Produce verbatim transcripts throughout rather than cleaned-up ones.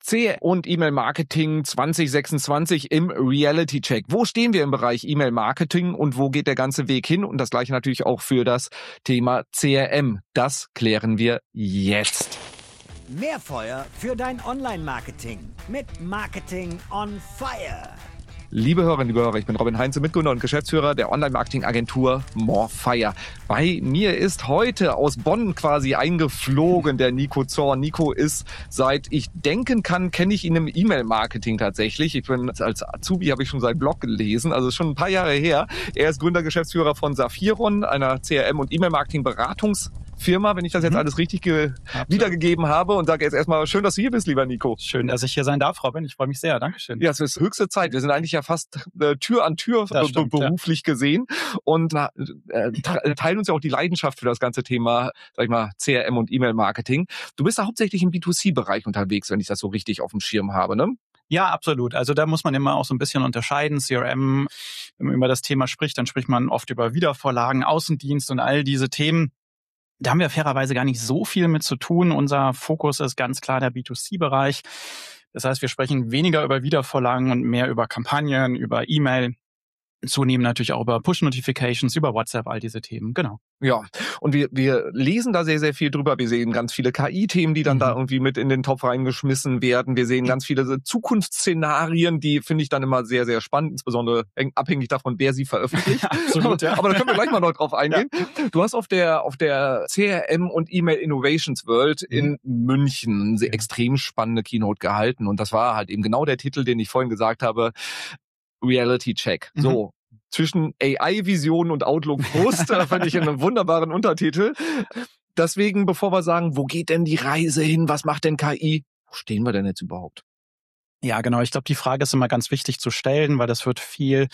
C und E-Mail-Marketing zwanzig sechsundzwanzig im Reality-Check. Wo stehen wir im Bereich E-Mail-Marketing und wo geht der ganze Weg hin? Und das Gleiche natürlich auch für das Thema C R M. Das klären wir jetzt. Mehr Feuer für dein Online-Marketing mit Marketing on Fire. Liebe Hörerinnen, liebe Hörer, ich bin Robin Heinze, Mitgründer und Geschäftsführer der Online-Marketing-Agentur Morefire. Bei mir ist heute aus Bonn quasi eingeflogen der Nico Zorn. Nico ist, seit ich denken kann, kenne ich ihn im E-Mail-Marketing tatsächlich. Ich bin als Azubi, habe ich schon seinen Blog gelesen, also schon ein paar Jahre her. Er ist Gründer, Geschäftsführer von Saphiron, einer C R M- und E-Mail-Marketing-Beratungs- Firma, wenn ich das jetzt mhm. alles richtig ge- wiedergegeben habe, und sage jetzt erstmal, schön, dass du hier bist, lieber Nico. Schön, dass ich hier sein darf, Robin. Ich freue mich sehr. Dankeschön. Ja, es ist höchste Zeit. Wir sind eigentlich ja fast äh, Tür an Tür das stimmt, be- beruflich ja. gesehen und äh, te- teilen uns ja auch die Leidenschaft für das ganze Thema, sag ich mal, C R M und E-Mail-Marketing. Du bist ja hauptsächlich im B zwei C-Bereich unterwegs, wenn ich das so richtig auf dem Schirm habe, ne? Ja, absolut. Also da muss man immer auch so ein bisschen unterscheiden. C R M, wenn man über das Thema spricht, dann spricht man oft über Wiedervorlagen, Außendienst und all diese Themen. Da haben wir fairerweise gar nicht so viel mit zu tun. Unser Fokus ist ganz klar der B zwei C-Bereich. Das heißt, wir sprechen weniger über Wiedervorlagen und mehr über Kampagnen, über E-Mail, zunehmend natürlich auch über Push-Notifications, über WhatsApp, all diese Themen, genau. Ja, und wir wir lesen da sehr, sehr viel drüber. Wir sehen ganz viele K I-Themen, die dann mhm. da irgendwie mit in den Topf reingeschmissen werden. Wir sehen ganz viele Zukunftsszenarien, die finde ich dann immer sehr, sehr spannend, insbesondere abhängig davon, wer sie veröffentlicht. Absolut, ja. Aber da können wir gleich mal noch drauf eingehen. Ja. Du hast auf der auf der C R M und E-Mail Innovations World mhm. in München eine sehr extrem spannende Keynote gehalten. Und das war halt eben genau der Titel, den ich vorhin gesagt habe, Reality Check. Mhm. So, zwischen A I-Vision und Outlook Post, da fand ich einen wunderbaren Untertitel. Deswegen, bevor wir sagen, wo geht denn die Reise hin, was macht denn K I, wo stehen wir denn jetzt überhaupt? Ja, genau. Ich glaube, die Frage ist immer ganz wichtig zu stellen, weil das wird viel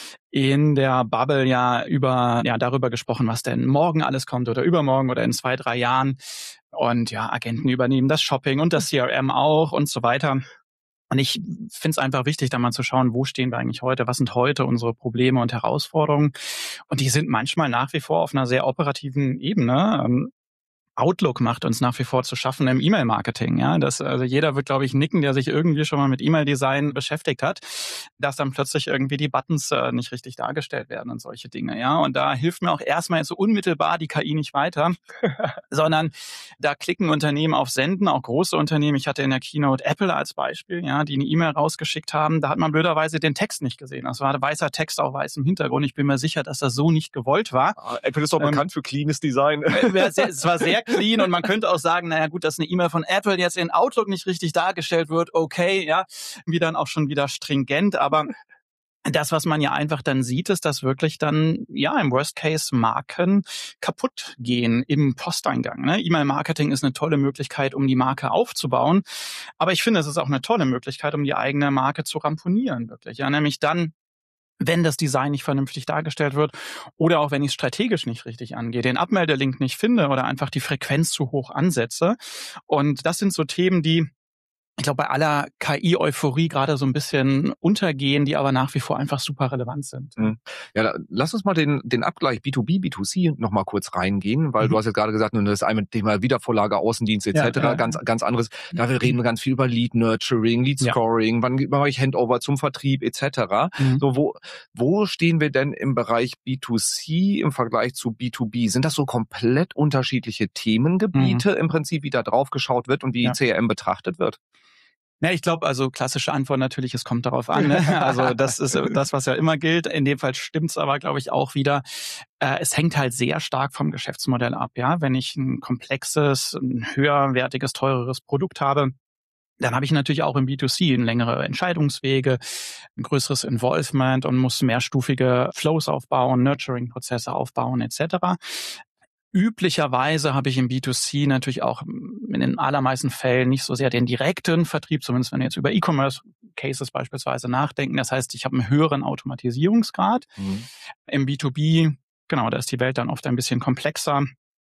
in der Bubble ja über ja darüber gesprochen, was denn morgen alles kommt oder übermorgen oder in zwei, drei Jahren. Und ja, Agenten übernehmen das Shopping und das C R M auch und so weiter. Und ich finde es einfach wichtig, da mal zu schauen, wo stehen wir eigentlich heute, was sind heute unsere Probleme und Herausforderungen. Und die sind manchmal nach wie vor auf einer sehr operativen Ebene. Outlook macht uns nach wie vor zu schaffen im E-Mail-Marketing. Ja, das, also jeder wird, glaube ich, nicken, der sich irgendwie schon mal mit E-Mail-Design beschäftigt hat, dass dann plötzlich irgendwie die Buttons äh, nicht richtig dargestellt werden und solche Dinge. Ja, und da hilft mir auch erstmal jetzt so unmittelbar die K I nicht weiter, sondern da klicken Unternehmen auf Senden, auch große Unternehmen. Ich hatte in der Keynote Apple als Beispiel, ja, die eine E-Mail rausgeschickt haben. Da hat man blöderweise den Text nicht gesehen. Das war weißer Text auf weißem Hintergrund. Ich bin mir sicher, dass das so nicht gewollt war. Apple ist doch ähm, bekannt für cleanes Design. Es war sehr clean und man könnte auch sagen, naja gut, dass eine E-Mail von Apple jetzt in Outlook nicht richtig dargestellt wird, okay, ja, wie dann auch schon wieder stringent, aber das, was man ja einfach dann sieht, ist, dass wirklich dann, ja, im Worst Case Marken kaputt gehen im Posteingang. Ne? E-Mail-Marketing ist eine tolle Möglichkeit, um die Marke aufzubauen, aber ich finde, es ist auch eine tolle Möglichkeit, um die eigene Marke zu ramponieren, wirklich, ja, nämlich dann, wenn das Design nicht vernünftig dargestellt wird oder auch wenn ich es strategisch nicht richtig angehe, den Abmeldelink nicht finde oder einfach die Frequenz zu hoch ansetze. Und das sind so Themen, die, ich glaube, bei aller K I-Euphorie gerade so ein bisschen untergehen, die aber nach wie vor einfach super relevant sind. Ja, lass uns mal den den Abgleich B zwei B, B zwei C noch mal kurz reingehen, weil mhm. du hast jetzt gerade gesagt, das ist ein Thema Wiedervorlage, Außendienst et cetera, ja, ja. ganz ganz anderes. Da reden wir ganz viel über Lead Nurturing, Lead Scoring, ja. wann mache ich Handover zum Vertrieb et cetera. Mhm. So, wo wo stehen wir denn im Bereich B zwei C im Vergleich zu B zwei B? Sind das so komplett unterschiedliche Themengebiete mhm. im Prinzip, wie da drauf geschaut wird und wie ja. C R M betrachtet wird? Ja, ich glaube, also klassische Antwort natürlich, es kommt darauf an. Ne? Also das ist das, was ja immer gilt. In dem Fall stimmt's aber, glaube ich, auch wieder. Äh, es hängt halt sehr stark vom Geschäftsmodell ab. Ja, wenn ich ein komplexes, ein höherwertiges, teureres Produkt habe, dann habe ich natürlich auch im B zwei C längere Entscheidungswege, ein größeres Involvement und muss mehrstufige Flows aufbauen, Nurturing-Prozesse aufbauen et cetera. Üblicherweise habe ich im B zwei C natürlich auch in den allermeisten Fällen nicht so sehr den direkten Vertrieb, zumindest wenn wir jetzt über E-Commerce-Cases beispielsweise nachdenken. Das heißt, ich habe einen höheren Automatisierungsgrad. Mhm. Im B zwei B, genau, da ist die Welt dann oft ein bisschen komplexer.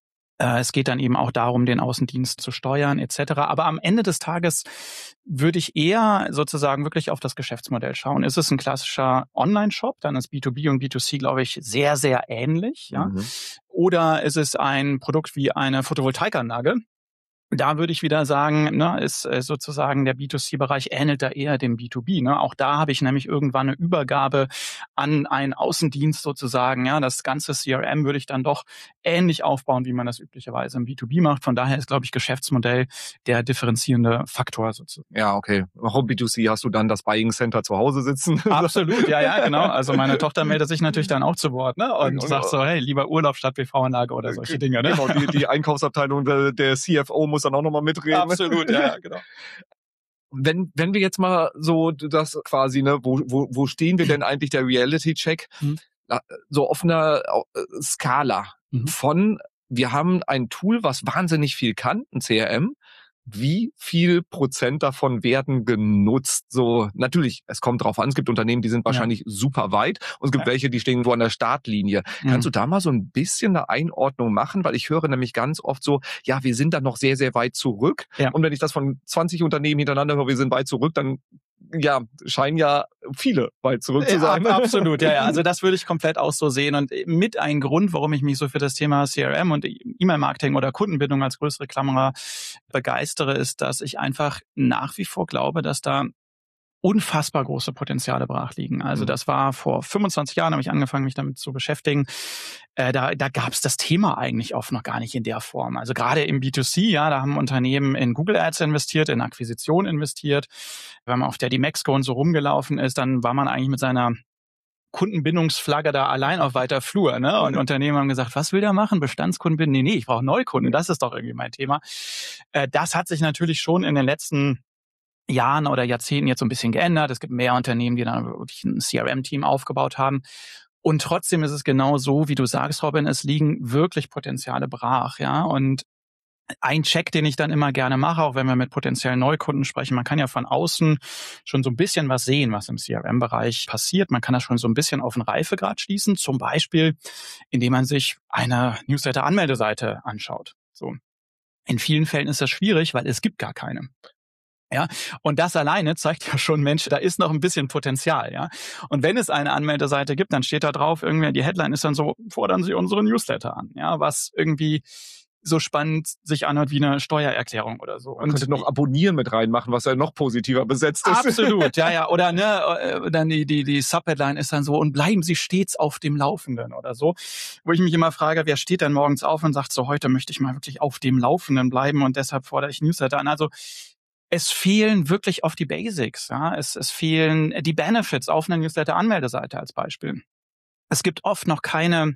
Es geht dann eben auch darum, den Außendienst zu steuern et cetera. Aber am Ende des Tages würde ich eher sozusagen wirklich auf das Geschäftsmodell schauen. Ist es ein klassischer Online-Shop, dann ist B zwei B und B zwei C, glaube ich, sehr, sehr ähnlich. Ja? Mhm. Oder ist es ein Produkt wie eine Photovoltaikanlage? Da würde ich wieder sagen, ne, ist äh, sozusagen der B zwei C-Bereich ähnelt da eher dem B zwei B. Ne? Auch da habe ich nämlich irgendwann eine Übergabe an einen Außendienst sozusagen. Ja, das ganze C R M würde ich dann doch ähnlich aufbauen, wie man das üblicherweise im B zwei B macht. Von daher ist, glaube ich, Geschäftsmodell der differenzierende Faktor sozusagen. Ja, okay. Auch im B zwei C hast du dann das Buying Center zu Hause sitzen. Absolut, ja, ja, genau. Also meine Tochter meldet sich natürlich dann auch zu Wort, ne, und, und sagt so, hey, lieber Urlaub statt P V-Anlage oder solche Dinge. Ne? Genau, die, die Einkaufsabteilung der, der C F O muss dann auch nochmal mitreden. Absolut, ja, ja, genau. Wenn, wenn wir jetzt mal so das quasi, ne, wo, wo, wo stehen wir denn eigentlich der Reality-Check? Mhm. So auf einer Skala mhm. von, wir haben ein Tool, was wahnsinnig viel kann, ein C R M. Wie viel Prozent davon werden genutzt? So, natürlich, es kommt drauf an. Es gibt Unternehmen, die sind wahrscheinlich ja. super weit und es gibt ja. welche, die stehen wo an der Startlinie. Mhm. Kannst du da mal so ein bisschen eine Einordnung machen? Weil ich höre nämlich ganz oft so, ja, wir sind da noch sehr, sehr weit zurück. Ja. Und wenn ich das von zwanzig Unternehmen hintereinander höre, wir sind weit zurück, dann ja, scheinen ja viele weit zurück zu sein. Ja, absolut, ja, ja. Also das würde ich komplett auch so sehen. Und mit ein Grund, warum ich mich so für das Thema C R M und E-Mail-Marketing oder Kundenbindung als größere Klammer begeistere, ist, dass ich einfach nach wie vor glaube, dass da unfassbar große Potenziale brach liegen. Also das war vor fünfundzwanzig Jahren, habe ich angefangen, mich damit zu beschäftigen. Äh, da da gab es das Thema eigentlich oft noch gar nicht in der Form. Also gerade im B zwei C, ja, da haben Unternehmen in Google Ads investiert, in Akquisition investiert. Wenn man auf der D-Mexco und so rumgelaufen ist, dann war man eigentlich mit seiner Kundenbindungsflagge da allein auf weiter Flur, ne? Und Unternehmen haben gesagt, was will der machen? Bestandskundenbindung? Nee, nee, ich brauche Neukunden. Das ist doch irgendwie mein Thema. Äh, das hat sich natürlich schon in den letzten Jahren oder Jahrzehnten jetzt so ein bisschen geändert. Es gibt mehr Unternehmen, die dann wirklich ein C R M-Team aufgebaut haben. Und trotzdem ist es genau so, wie du sagst, Robin, es liegen wirklich Potenziale brach, ja. Und ein Check, den ich dann immer gerne mache, auch wenn wir mit potenziellen Neukunden sprechen, man kann ja von außen schon so ein bisschen was sehen, was im C R M-Bereich passiert. Man kann das schon so ein bisschen auf den Reifegrad schließen, zum Beispiel, indem man sich eine Newsletter-Anmeldeseite anschaut. So. In vielen Fällen ist das schwierig, weil es gibt gar keine. Ja, und das alleine zeigt ja schon, Mensch, da ist noch ein bisschen Potenzial, ja. Und wenn es eine Anmeldeseite gibt, dann steht da drauf, irgendwie die Headline ist dann so, fordern Sie unsere Newsletter an, ja, was irgendwie so spannend sich anhört wie eine Steuererklärung oder so. Man und könnte noch Abonnieren mit reinmachen, was ja noch positiver besetzt ist. Absolut, ja, ja. Oder ne, dann die die die Subheadline ist dann so, und bleiben Sie stets auf dem Laufenden oder so. Wo ich mich immer frage, wer steht denn morgens auf und sagt so, heute möchte ich mal wirklich auf dem Laufenden bleiben und deshalb fordere ich Newsletter an. Also es fehlen wirklich oft die Basics, ja. Es, es fehlen die Benefits auf einer Newsletter-Anmeldeseite als Beispiel. Es gibt oft noch keine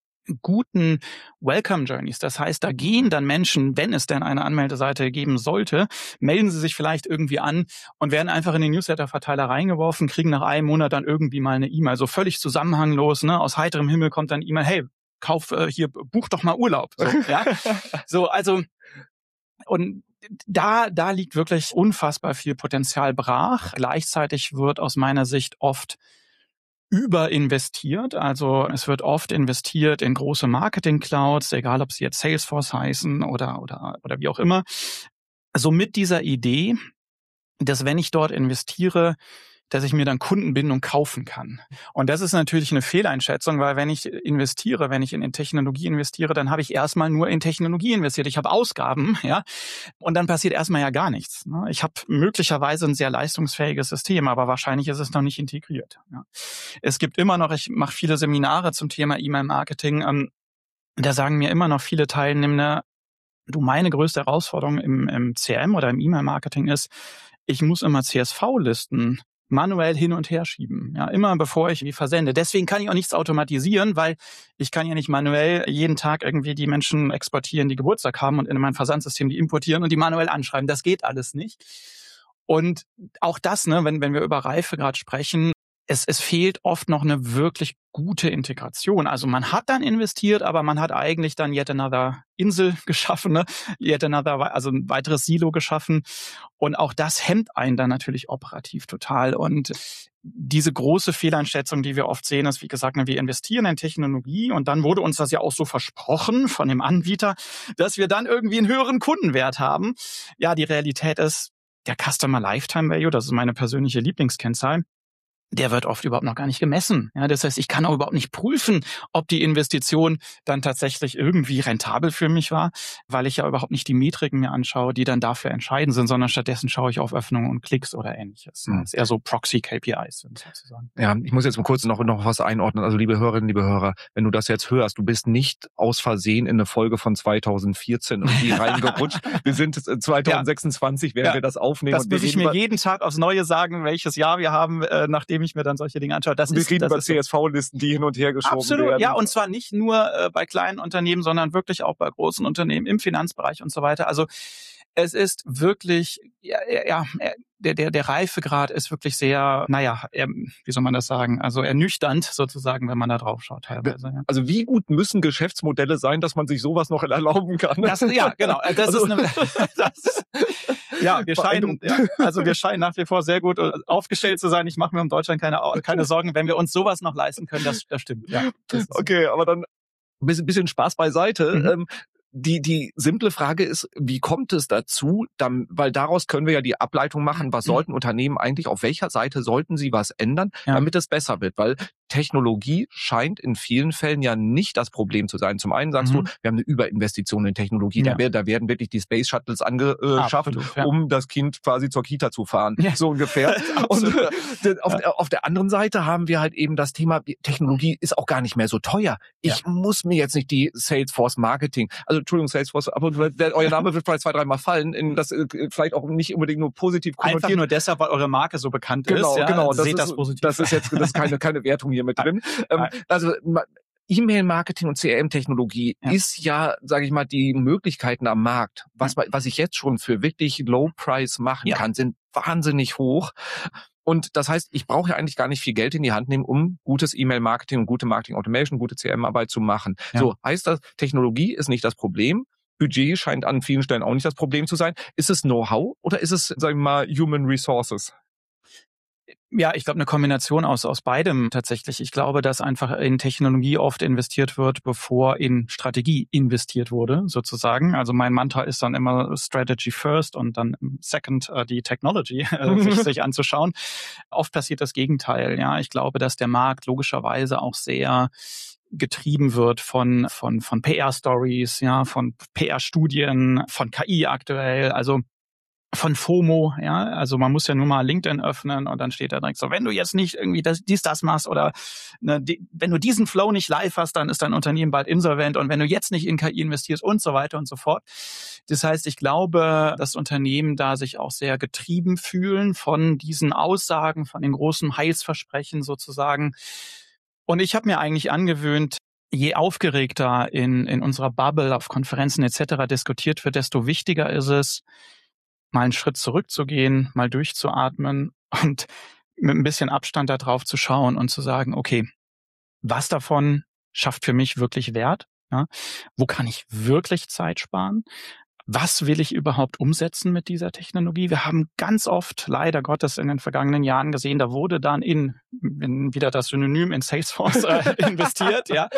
guten Welcome Journeys. Das heißt, da gehen dann Menschen, wenn es denn eine Anmeldeseite geben sollte, melden sie sich vielleicht irgendwie an und werden einfach in den Newsletter-Verteiler reingeworfen, kriegen nach einem Monat dann irgendwie mal eine E-Mail. So völlig zusammenhanglos, ne? Aus heiterem Himmel kommt dann E-Mail, hey, kauf äh, hier, buch doch mal Urlaub. So, ja? So, also, und da, da liegt wirklich unfassbar viel Potenzial brach. Gleichzeitig wird aus meiner Sicht oft überinvestiert. Also es wird oft investiert in große Marketing-Clouds, egal ob sie jetzt Salesforce heißen oder, oder, oder wie auch immer. So mit dieser Idee, dass wenn ich dort investiere, dass ich mir dann Kundenbindung kaufen kann. Und das ist natürlich eine Fehleinschätzung, weil wenn ich investiere, wenn ich in Technologie investiere, dann habe ich erstmal nur in Technologie investiert. Ich habe Ausgaben, ja, und dann passiert erstmal ja gar nichts. Ich habe möglicherweise ein sehr leistungsfähiges System, aber wahrscheinlich ist es noch nicht integriert. Es gibt immer noch, ich mache viele Seminare zum Thema E-Mail-Marketing, da sagen mir immer noch viele Teilnehmer, du, meine größte Herausforderung im, im C R M oder im E-Mail-Marketing ist, ich muss immer C S V-Listen manuell hin und her schieben, ja, immer bevor ich die versende. Deswegen kann ich auch nichts automatisieren, weil ich kann ja nicht manuell jeden Tag irgendwie die Menschen exportieren, die Geburtstag haben und in mein Versandsystem die importieren und die manuell anschreiben. Das geht alles nicht. Und auch das, ne, wenn, wenn wir über Reifegrad sprechen, es, es fehlt oft noch eine wirklich gute Integration. Also man hat dann investiert, aber man hat eigentlich dann yet another Insel geschaffen, ne? yet another, also ein weiteres Silo geschaffen. Und auch das hemmt einen dann natürlich operativ total. Und diese große Fehleinschätzung, die wir oft sehen, ist, wie gesagt, wir investieren in Technologie und dann wurde uns das ja auch so versprochen von dem Anbieter, dass wir dann irgendwie einen höheren Kundenwert haben. Ja, die Realität ist, der Customer Lifetime Value, das ist meine persönliche Lieblingskennzahl, der wird oft überhaupt noch gar nicht gemessen. Ja, das heißt, ich kann auch überhaupt nicht prüfen, ob die Investition dann tatsächlich irgendwie rentabel für mich war, weil ich ja überhaupt nicht die Metriken mir anschaue, die dann dafür entscheidend sind, sondern stattdessen schaue ich auf Öffnungen und Klicks oder Ähnliches. Mhm. Das ist eher so Proxy-K P Is sind sozusagen. Ja, ich muss jetzt mal kurz noch, noch was einordnen. Also liebe Hörerinnen, liebe Hörer, wenn du das jetzt hörst, du bist nicht aus Versehen in eine Folge von zweitausendvierzehn irgendwie reingerutscht. Wir sind zweitausendsechsundzwanzig, ja. während ja. wir das aufnehmen. Das muss ich mir jeden Tag aufs Neue sagen, welches Jahr wir haben, äh, nachdem ich mir dann solche Dinge anschaue. Das wir ist, reden das über ist C S V-Listen, die hin und her geschoben absolut, werden. Ja, und zwar nicht nur äh, bei kleinen Unternehmen, sondern wirklich auch bei großen Unternehmen im Finanzbereich und so weiter. Also es ist wirklich, ja, ja der, der, der Reifegrad ist wirklich sehr, naja, er, wie soll man das sagen, also ernüchternd sozusagen, wenn man da drauf schaut teilweise. Ja. Also wie gut müssen Geschäftsmodelle sein, dass man sich sowas noch erlauben kann? Das, ja, genau. Das also, ist eine, das, ja, wir scheinen, ja, also wir scheinen nach wie vor sehr gut aufgestellt zu sein. Ich mache mir um Deutschland keine, keine Sorgen, wenn wir uns sowas noch leisten können, das, das stimmt. Ja, das okay, aber dann ein bisschen, bisschen Spaß beiseite. Mhm. Ähm, Die, die simple Frage ist, wie kommt es dazu? Dann, weil daraus können wir ja die Ableitung machen, was sollten Unternehmen eigentlich, auf welcher Seite sollten sie was ändern, ja. damit es besser wird? Weil Technologie scheint in vielen Fällen ja nicht das Problem zu sein. Zum einen sagst mhm. du, wir haben eine Überinvestition in Technologie. Ja. Da, da werden wirklich die Space Shuttles angeschafft, Absolut, ja. um das Kind quasi zur Kita zu fahren. Ja. So ungefähr. Und äh, auf, ja. auf der anderen Seite haben wir halt eben das Thema, Technologie ist auch gar nicht mehr so teuer. Ich ja. muss mir jetzt nicht die Salesforce Marketing, also Entschuldigung, Salesforce, aber euer Name wird vielleicht zwei, dreimal fallen, in das äh, vielleicht auch nicht unbedingt nur positiv konnotiert. Einfach nur deshalb, weil eure Marke so bekannt genau, ist. Ja, genau, das seht ist, das positiv. Das ist jetzt das ist keine, keine Wertung hier mit drin. Ähm, also E-Mail-Marketing und C R M-Technologie ja. ist ja, sage ich mal, die Möglichkeiten am Markt, was, ja. was ich jetzt schon für wirklich Low-Price machen ja. kann, sind wahnsinnig hoch. Und das heißt, ich brauche ja eigentlich gar nicht viel Geld in die Hand nehmen, um gutes E-Mail-Marketing und gute Marketing-Automation, gute C R M-Arbeit zu machen. Ja. So, heißt das, Technologie ist nicht das Problem. Budget scheint an vielen Stellen auch nicht das Problem zu sein. Ist es Know-how oder ist es, sagen wir mal, Human Resources? Ja, ich glaube, eine Kombination aus aus beidem tatsächlich. Ich glaube, dass einfach in Technologie oft investiert wird, bevor in Strategie investiert wurde, sozusagen. Also mein Mantra ist dann immer Strategy first und dann second uh, die Technology äh, sich, sich anzuschauen. Oft passiert das Gegenteil. Ja, ich glaube, dass der Markt logischerweise auch sehr getrieben wird von von von P R-Stories, ja, von P R-Studien, von K I aktuell. Also von FOMO, ja, also man muss ja nur mal LinkedIn öffnen und dann steht da direkt so, wenn du jetzt nicht irgendwie das, dies, das machst oder ne, die, wenn du diesen Flow nicht live hast, dann ist dein Unternehmen bald insolvent und wenn du jetzt nicht in K I investierst und so weiter und so fort. Das heißt, ich glaube, dass Unternehmen da sich auch sehr getrieben fühlen von diesen Aussagen, von den großen Heilsversprechen sozusagen. Und ich habe mir eigentlich angewöhnt, je aufgeregter in, in unserer Bubble auf Konferenzen et cetera diskutiert wird, desto wichtiger ist es, mal einen Schritt zurückzugehen, mal durchzuatmen und mit ein bisschen Abstand da drauf zu schauen und zu sagen, okay, was davon schafft für mich wirklich Wert? Ja? Wo kann ich wirklich Zeit sparen? Was will ich überhaupt umsetzen mit dieser Technologie? Wir haben ganz oft, leider Gottes, in den vergangenen Jahren gesehen, da wurde dann in, in wieder das Synonym in Salesforce äh, investiert, ja.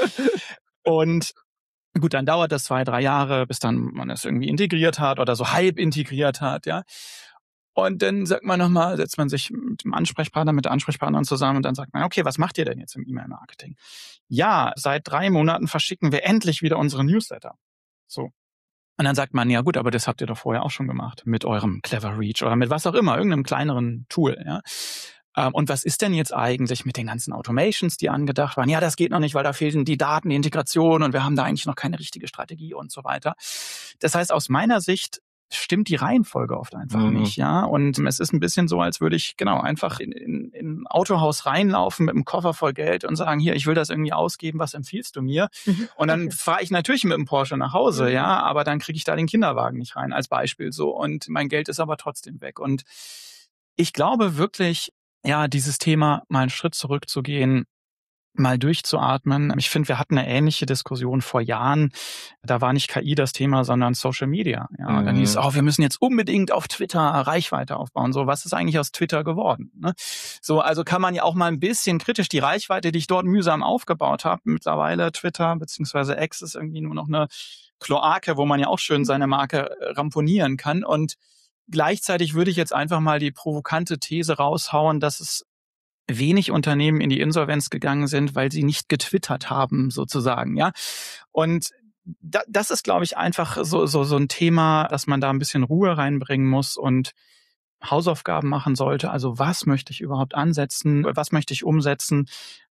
Und gut, dann dauert das zwei, drei Jahre, bis dann man es irgendwie integriert hat oder so halb integriert hat, ja. Und dann sagt man nochmal, setzt man sich mit dem Ansprechpartner, mit der Ansprechpartnerin zusammen und dann sagt man, okay, was macht ihr denn jetzt im E-Mail-Marketing? Ja, seit drei Monaten verschicken wir endlich wieder unsere Newsletter. So. Und dann sagt man, ja gut, aber das habt ihr doch vorher auch schon gemacht mit eurem Clever Reach oder mit was auch immer, irgendeinem kleineren Tool, ja. Und was ist denn jetzt eigentlich mit den ganzen Automations, die angedacht waren? Ja, das geht noch nicht, weil da fehlen die Daten, die Integration und wir haben da eigentlich noch keine richtige Strategie und so weiter. Das heißt, aus meiner Sicht stimmt die Reihenfolge oft einfach mhm. nicht, ja. Und es ist ein bisschen so, als würde ich genau einfach in, in, in ein Autohaus reinlaufen mit einem Koffer voll Geld und sagen, hier, ich will das irgendwie ausgeben, was empfiehlst du mir? Mhm. Und dann okay. fahre ich natürlich mit dem Porsche nach Hause, mhm. ja, aber dann kriege ich da den Kinderwagen nicht rein, als Beispiel so. Und mein Geld ist aber trotzdem weg. Und ich glaube wirklich, ja, dieses Thema, mal einen Schritt zurückzugehen, mal durchzuatmen. Ich finde, wir hatten eine ähnliche Diskussion vor Jahren. Da war nicht K I das Thema, sondern Social Media. Ja, und dann hieß es, oh, wir müssen jetzt unbedingt auf Twitter Reichweite aufbauen. So, was ist eigentlich aus Twitter geworden? Ne? So, also kann man ja auch mal ein bisschen kritisch die Reichweite, die ich dort mühsam aufgebaut habe. Mittlerweile Twitter beziehungsweise X ist irgendwie nur noch eine Kloake, wo man ja auch schön seine Marke ramponieren kann. Und gleichzeitig würde ich jetzt einfach mal die provokante These raushauen, dass es wenig Unternehmen in die Insolvenz gegangen sind, weil sie nicht getwittert haben, sozusagen, ja. Und da, das ist, glaube ich, einfach so, so, so ein Thema, dass man da ein bisschen Ruhe reinbringen muss und Hausaufgaben machen sollte. Also was möchte ich überhaupt ansetzen? Was möchte ich umsetzen?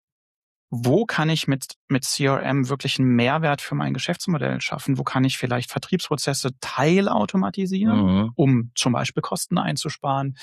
Wo kann ich mit, mit C R M wirklich einen Mehrwert für mein Geschäftsmodell schaffen? Wo kann ich vielleicht Vertriebsprozesse teilautomatisieren, mhm. um zum Beispiel Kosten einzusparen?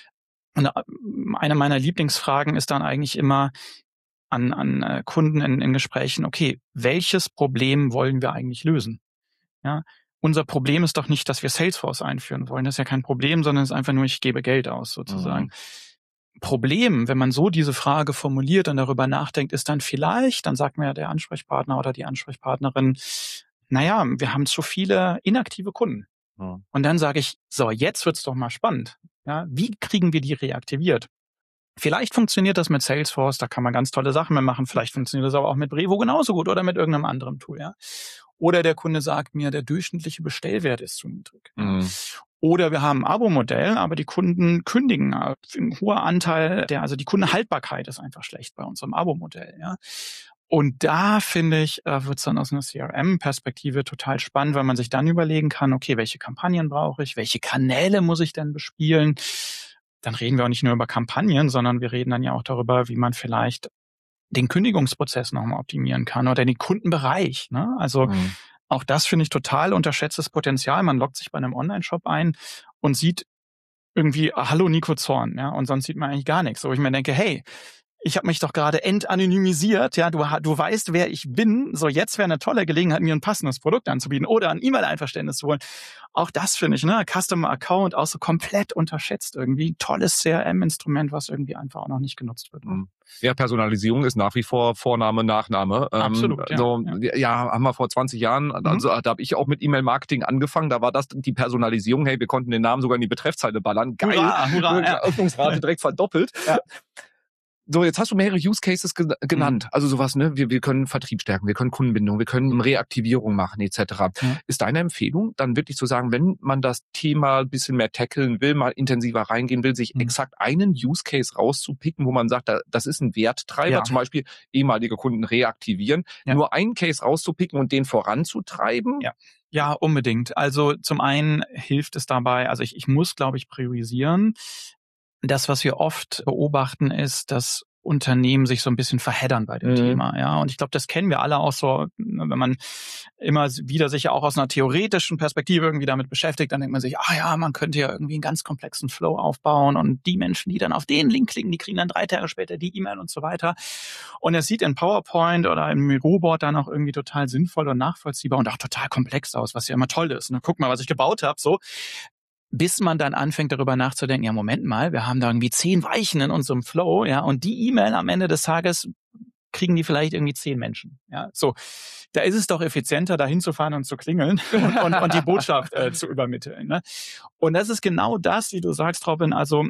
Und eine meiner Lieblingsfragen ist dann eigentlich immer an, an Kunden in, in Gesprächen, okay, welches Problem wollen wir eigentlich lösen? Ja, unser Problem ist doch nicht, dass wir Salesforce einführen wollen. Das ist ja kein Problem, sondern es ist einfach nur, ich gebe Geld aus, sozusagen. Mhm. Problem, wenn man so diese Frage formuliert und darüber nachdenkt, ist dann vielleicht, dann sagt mir der Ansprechpartner oder die Ansprechpartnerin, naja, wir haben zu viele inaktive Kunden. Mhm. Und dann sage ich, so, jetzt wird's doch mal spannend. Ja, wie kriegen wir die reaktiviert? Vielleicht funktioniert das mit Salesforce, da kann man ganz tolle Sachen mit machen. Vielleicht funktioniert das aber auch mit Brevo genauso gut oder mit irgendeinem anderen Tool. Ja? Oder der Kunde sagt mir, der durchschnittliche Bestellwert ist zu niedrig. Mhm. Oder wir haben ein Abo-Modell, aber die Kunden kündigen. Ein hoher Anteil, der, also die Kundenhaltbarkeit ist einfach schlecht bei unserem Abo-Modell. Ja? Und da, finde ich, wird es dann aus einer C R M-Perspektive total spannend, weil man sich dann überlegen kann, okay, welche Kampagnen brauche ich, welche Kanäle muss ich denn bespielen? Dann reden wir auch nicht nur über Kampagnen, sondern wir reden dann ja auch darüber, wie man vielleicht den Kündigungsprozess nochmal optimieren kann oder den Kundenbereich. Ne? Also mhm. auch das finde ich total unterschätztes Potenzial. Man loggt sich bei einem Online-Shop ein und sieht irgendwie, ah, hallo Nico Zorn, ja, und sonst sieht man eigentlich gar nichts. So, ich mir denke, hey, ich habe mich doch gerade entanonymisiert, ja, du, du weißt, wer ich bin. So, jetzt wäre eine tolle Gelegenheit, mir ein passendes Produkt anzubieten oder ein E-Mail-Einverständnis zu holen. Auch das finde ich, ne, Customer Account auch so komplett unterschätzt irgendwie. Tolles C R M-Instrument, was irgendwie einfach auch noch nicht genutzt wird. Mhm. Ja, Personalisierung ist nach wie vor Vorname, Nachname. Absolut, ähm, so, ja, ja. haben wir vor zwanzig Jahren, also mhm. da habe ich auch mit E-Mail-Marketing angefangen, da war das die Personalisierung, hey, wir konnten den Namen sogar in die Betreffzeile ballern. Geil, hurra, hurra, ja. Öffnungsrate direkt verdoppelt. Ja. So, jetzt hast du mehrere Use Cases ge- genannt. Mhm. Also sowas, ne? Wir, wir können Vertrieb stärken, wir können Kundenbindung, wir können Reaktivierung machen, et cetera. Mhm. Ist deine Empfehlung, dann wirklich zu sagen, wenn man das Thema ein bisschen mehr tackeln will, mal intensiver reingehen will, sich mhm. exakt einen Use Case rauszupicken, wo man sagt, da, das ist ein Werttreiber, ja. zum Beispiel ehemalige Kunden reaktivieren, ja. nur einen Case rauszupicken und den voranzutreiben? Ja. Ja, unbedingt. Also zum einen hilft es dabei, also ich, ich muss, glaube ich, priorisieren. Das, was wir oft beobachten, ist, dass Unternehmen sich so ein bisschen verheddern bei dem mhm. Thema, ja. Und ich glaube, das kennen wir alle auch so, wenn man immer wieder sich ja auch aus einer theoretischen Perspektive irgendwie damit beschäftigt, dann denkt man sich, ah ja, man könnte ja irgendwie einen ganz komplexen Flow aufbauen und die Menschen, die dann auf den Link klicken, die kriegen dann drei Tage später die E-Mail und so weiter. Und es sieht in PowerPoint oder im Büroboard dann auch irgendwie total sinnvoll und nachvollziehbar und auch total komplex aus, was ja immer toll ist. Und guck mal, was ich gebaut habe, so. Bis man dann anfängt, darüber nachzudenken, ja, Moment mal, wir haben da irgendwie zehn Weichen in unserem Flow, ja, und die E-Mail am Ende des Tages kriegen die vielleicht irgendwie zehn Menschen, ja, so. Da ist es doch effizienter, da hinzufahren und zu klingeln und, und, und die Botschaft äh, zu übermitteln, ne? Und das ist genau das, wie du sagst, Robin, also,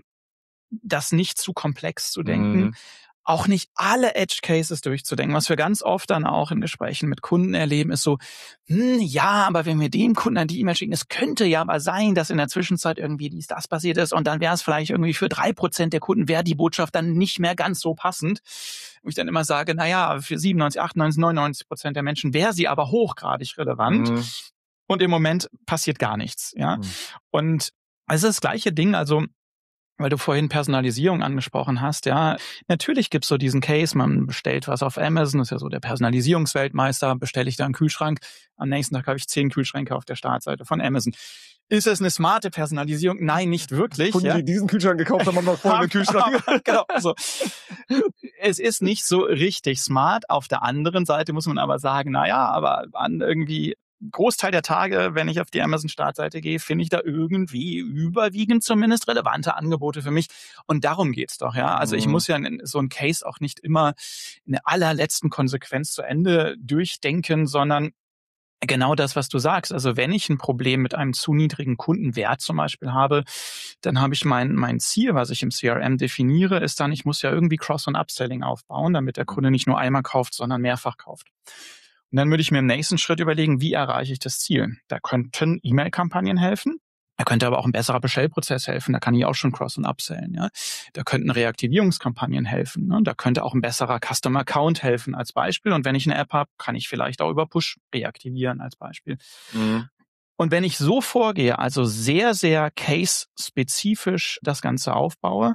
das nicht zu komplex zu denken, mhm. auch nicht alle Edge Cases durchzudenken. Was wir ganz oft dann auch in Gesprächen mit Kunden erleben, ist so, hm, ja, aber wenn wir dem Kunden dann die E-Mail schicken, es könnte ja aber sein, dass in der Zwischenzeit irgendwie dies, das passiert ist und dann wäre es vielleicht irgendwie für drei Prozent der Kunden wäre die Botschaft dann nicht mehr ganz so passend. Wo ich dann immer sage, naja, für siebenundneunzig, achtundneunzig, neunundneunzig Prozent der Menschen wäre sie aber hochgradig relevant. Mhm. Und im Moment passiert gar nichts, ja. Mhm. Und es ist das gleiche Ding, also weil du vorhin Personalisierung angesprochen hast, ja, natürlich gibt's so diesen Case, man bestellt was auf Amazon, das ist ja so der Personalisierungsweltmeister, bestelle ich da einen Kühlschrank, am nächsten Tag habe ich zehn Kühlschränke auf der Startseite von Amazon. Ist es eine smarte Personalisierung? Nein, nicht wirklich. Kunden, ja? die diesen Kühlschrank gekauft haben, haben noch folgende Kühlschrank. Genau, so. Es ist nicht so richtig smart. Auf der anderen Seite muss man aber sagen, na ja, aber an irgendwie Großteil der Tage, wenn ich auf die Amazon-Startseite gehe, finde ich da irgendwie überwiegend zumindest relevante Angebote für mich. Und darum geht's doch, ja. Also ich muss ja so ein Case auch nicht immer in der allerletzten Konsequenz zu Ende durchdenken, sondern genau das, was du sagst. Also wenn ich ein Problem mit einem zu niedrigen Kundenwert zum Beispiel habe, dann habe ich mein, mein Ziel, was ich im C R M definiere, ist dann, ich muss ja irgendwie Cross- und Upselling aufbauen, damit der Kunde nicht nur einmal kauft, sondern mehrfach kauft. Und dann würde ich mir im nächsten Schritt überlegen, wie erreiche ich das Ziel? Da könnten E-Mail-Kampagnen helfen. Da könnte aber auch ein besserer Bestellprozess helfen. Da kann ich auch schon Cross- und Upsellen. Ja. Da könnten Reaktivierungskampagnen helfen. Ne. Da könnte auch ein besserer Customer Account helfen als Beispiel. Und wenn ich eine App habe, kann ich vielleicht auch über Push reaktivieren als Beispiel. Mhm. Und wenn ich so vorgehe, also sehr, sehr case-spezifisch das Ganze aufbaue,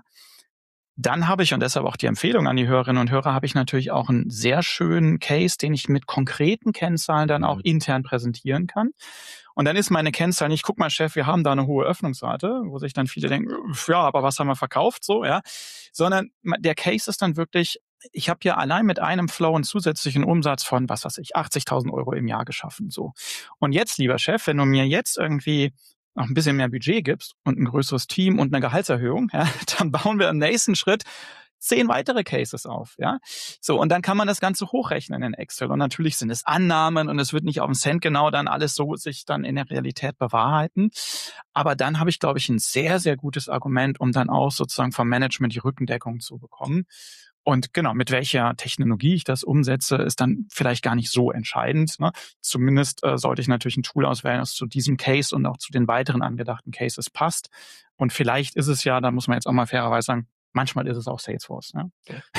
dann habe ich, und deshalb auch die Empfehlung an die Hörerinnen und Hörer, habe ich natürlich auch einen sehr schönen Case, den ich mit konkreten Kennzahlen dann auch intern präsentieren kann. Und dann ist meine Kennzahl nicht, guck mal, Chef, wir haben da eine hohe Öffnungsrate, wo sich dann viele denken, ja, aber was haben wir verkauft, so, ja. Sondern der Case ist dann wirklich, ich habe hier allein mit einem Flow einen zusätzlichen Umsatz von, was weiß ich, achtzigtausend Euro im Jahr geschaffen, so. Und jetzt, lieber Chef, wenn du mir jetzt irgendwie noch ein bisschen mehr Budget gibst und ein größeres Team und eine Gehaltserhöhung, ja, dann bauen wir im nächsten Schritt zehn weitere Cases auf, ja. So, und dann kann man das Ganze hochrechnen in Excel. Und natürlich sind es Annahmen und es wird nicht auf den Cent genau dann alles so sich dann in der Realität bewahrheiten. Aber dann habe ich, glaube ich, ein sehr, sehr gutes Argument, um dann auch sozusagen vom Management die Rückendeckung zu bekommen. Und genau, mit welcher Technologie ich das umsetze, ist dann vielleicht gar nicht so entscheidend. Ne? Zumindest äh, sollte ich natürlich ein Tool auswählen, das zu diesem Case und auch zu den weiteren angedachten Cases passt. Und vielleicht ist es ja, da muss man jetzt auch mal fairerweise sagen, manchmal ist es auch Salesforce. Ne?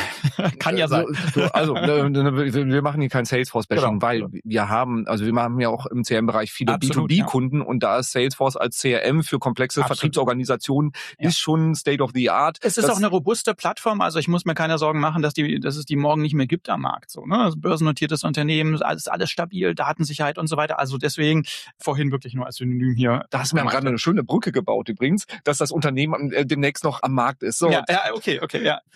Kann ja sein. So, so, also wir machen hier kein Salesforce-Bashing, genau, weil genau. wir haben, also wir haben ja auch im C R M-Bereich viele Absolut, B zwei B-Kunden ja. und da ist Salesforce als C R M für komplexe Absolut. Vertriebsorganisationen ja. ist schon State of the Art. Es ist das auch eine robuste Plattform, also ich muss mir keine Sorgen machen, dass die, dass es die morgen nicht mehr gibt am Markt. So, ne? Also börsennotiertes Unternehmen, alles, alles stabil, Datensicherheit und so weiter. Also deswegen vorhin wirklich nur als Synonym hier. Da hast du mir gerade eine schöne Brücke gebaut übrigens, dass das Unternehmen äh, demnächst noch am Markt ist. So, ja, ja, okay, okay, ja.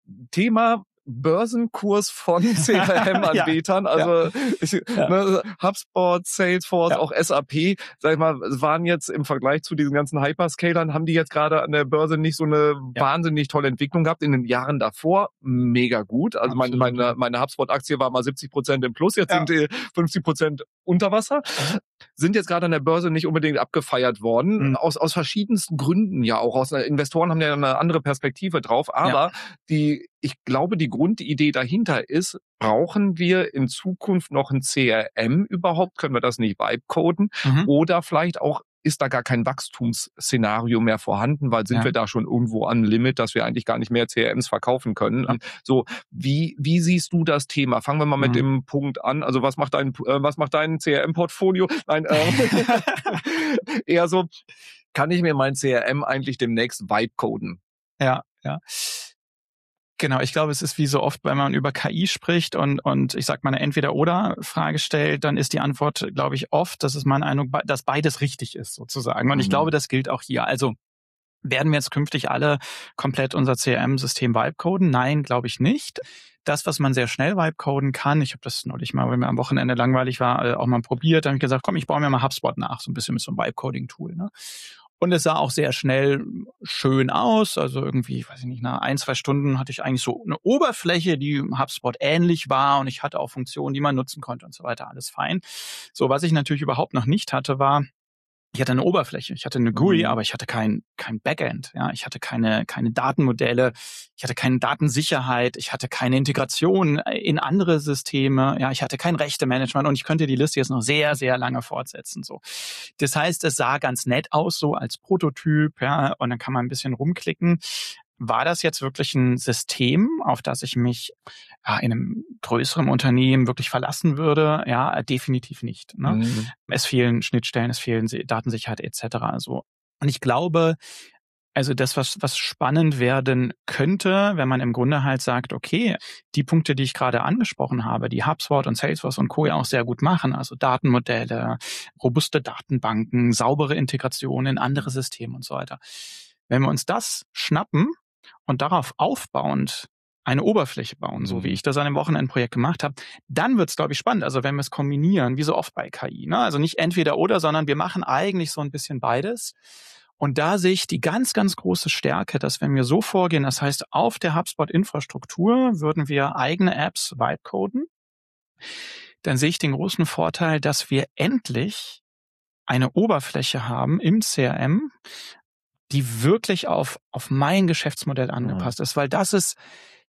Thema Börsenkurs von C R M-Anbietern, ja, also ja. Ich, ja. Ne, HubSpot, Salesforce, ja. auch S A P, sag ich mal, waren jetzt im Vergleich zu diesen ganzen Hyperscalern, haben die jetzt gerade an der Börse nicht so eine ja. wahnsinnig tolle Entwicklung gehabt. In den Jahren davor mega gut. Also meine, meine, meine HubSpot-Aktie war mal siebzig Prozent im Plus, jetzt ja. sind die fünfzig Prozent unter Wasser. Sind jetzt gerade an der Börse nicht unbedingt abgefeiert worden, mhm. aus, aus verschiedensten Gründen ja auch. Aus, Investoren haben ja eine andere Perspektive drauf, aber ja. die ich glaube, die Grundidee dahinter ist, brauchen wir in Zukunft noch ein C R M überhaupt? Können wir das nicht vibe-coden? Mhm. Oder vielleicht auch, ist da gar kein Wachstumsszenario mehr vorhanden, weil sind ja. wir da schon irgendwo an Limit, dass wir eigentlich gar nicht mehr C R Ms verkaufen können? Ja. So, wie, wie siehst du das Thema? Fangen wir mal mhm. mit dem Punkt an. Also was macht dein, äh, was macht dein C R M-Portfolio? Nein, äh, eher so, kann ich mir mein C R M eigentlich demnächst vibe-coden? Ja, ja. Genau, ich glaube, es ist wie so oft, wenn man über K I spricht und und ich sag mal eine Entweder-oder-Frage stellt, dann ist die Antwort, glaube ich, oft, das ist mein Eindruck, dass beides richtig ist sozusagen. Und mhm. ich glaube, das gilt auch hier. Also werden wir jetzt künftig alle komplett unser C R M-System vibe-coden? Nein, glaube ich nicht. Das, was man sehr schnell vibe-coden kann, ich habe das neulich mal, wenn mir am Wochenende langweilig war, auch mal probiert, dann habe ich gesagt, komm, ich baue mir mal HubSpot nach, so ein bisschen mit so einem Vibe-Coding-Tool, ne? Und es sah auch sehr schnell schön aus. Also irgendwie, weiß ich nicht, nach ein, zwei Stunden hatte ich eigentlich so eine Oberfläche, die HubSpot ähnlich war. Und ich hatte auch Funktionen, die man nutzen konnte und so weiter. Alles fein. So, was ich natürlich überhaupt noch nicht hatte, war, ich hatte eine Oberfläche, ich hatte eine G U I, mhm. aber ich hatte kein kein Backend, ja, ich hatte keine keine Datenmodelle, ich hatte keine Datensicherheit, ich hatte keine Integration in andere Systeme, ja, ich hatte kein Rechtemanagement und ich könnte die Liste jetzt noch sehr sehr lange fortsetzen, so. Das heißt, es sah ganz nett aus so als Prototyp, ja, und dann kann man ein bisschen rumklicken. War das jetzt wirklich ein System, auf das ich mich ja, in einem größeren Unternehmen wirklich verlassen würde? Ja, definitiv nicht. Ne? Mhm. Es fehlen Schnittstellen, es fehlen Datensicherheit et cetera. Also, und ich glaube, also das, was, was spannend werden könnte, wenn man im Grunde halt sagt, okay, die Punkte, die ich gerade angesprochen habe, die HubSpot und Salesforce und Co. ja auch sehr gut machen, also Datenmodelle, robuste Datenbanken, saubere Integration in andere Systeme und so weiter. Wenn wir uns das schnappen und darauf aufbauend eine Oberfläche bauen, so wie ich das an einem Wochenendprojekt gemacht habe, dann wird's, glaube ich, spannend. Also wenn wir es kombinieren, wie so oft bei K I, ne? Also nicht entweder oder, sondern wir machen eigentlich so ein bisschen beides. Und da sehe ich die ganz, ganz große Stärke, dass wenn wir so vorgehen, das heißt, auf der HubSpot-Infrastruktur würden wir eigene Apps vibe-coden, dann sehe ich den großen Vorteil, dass wir endlich eine Oberfläche haben im C R M, die wirklich auf auf mein Geschäftsmodell angepasst ist, weil das ist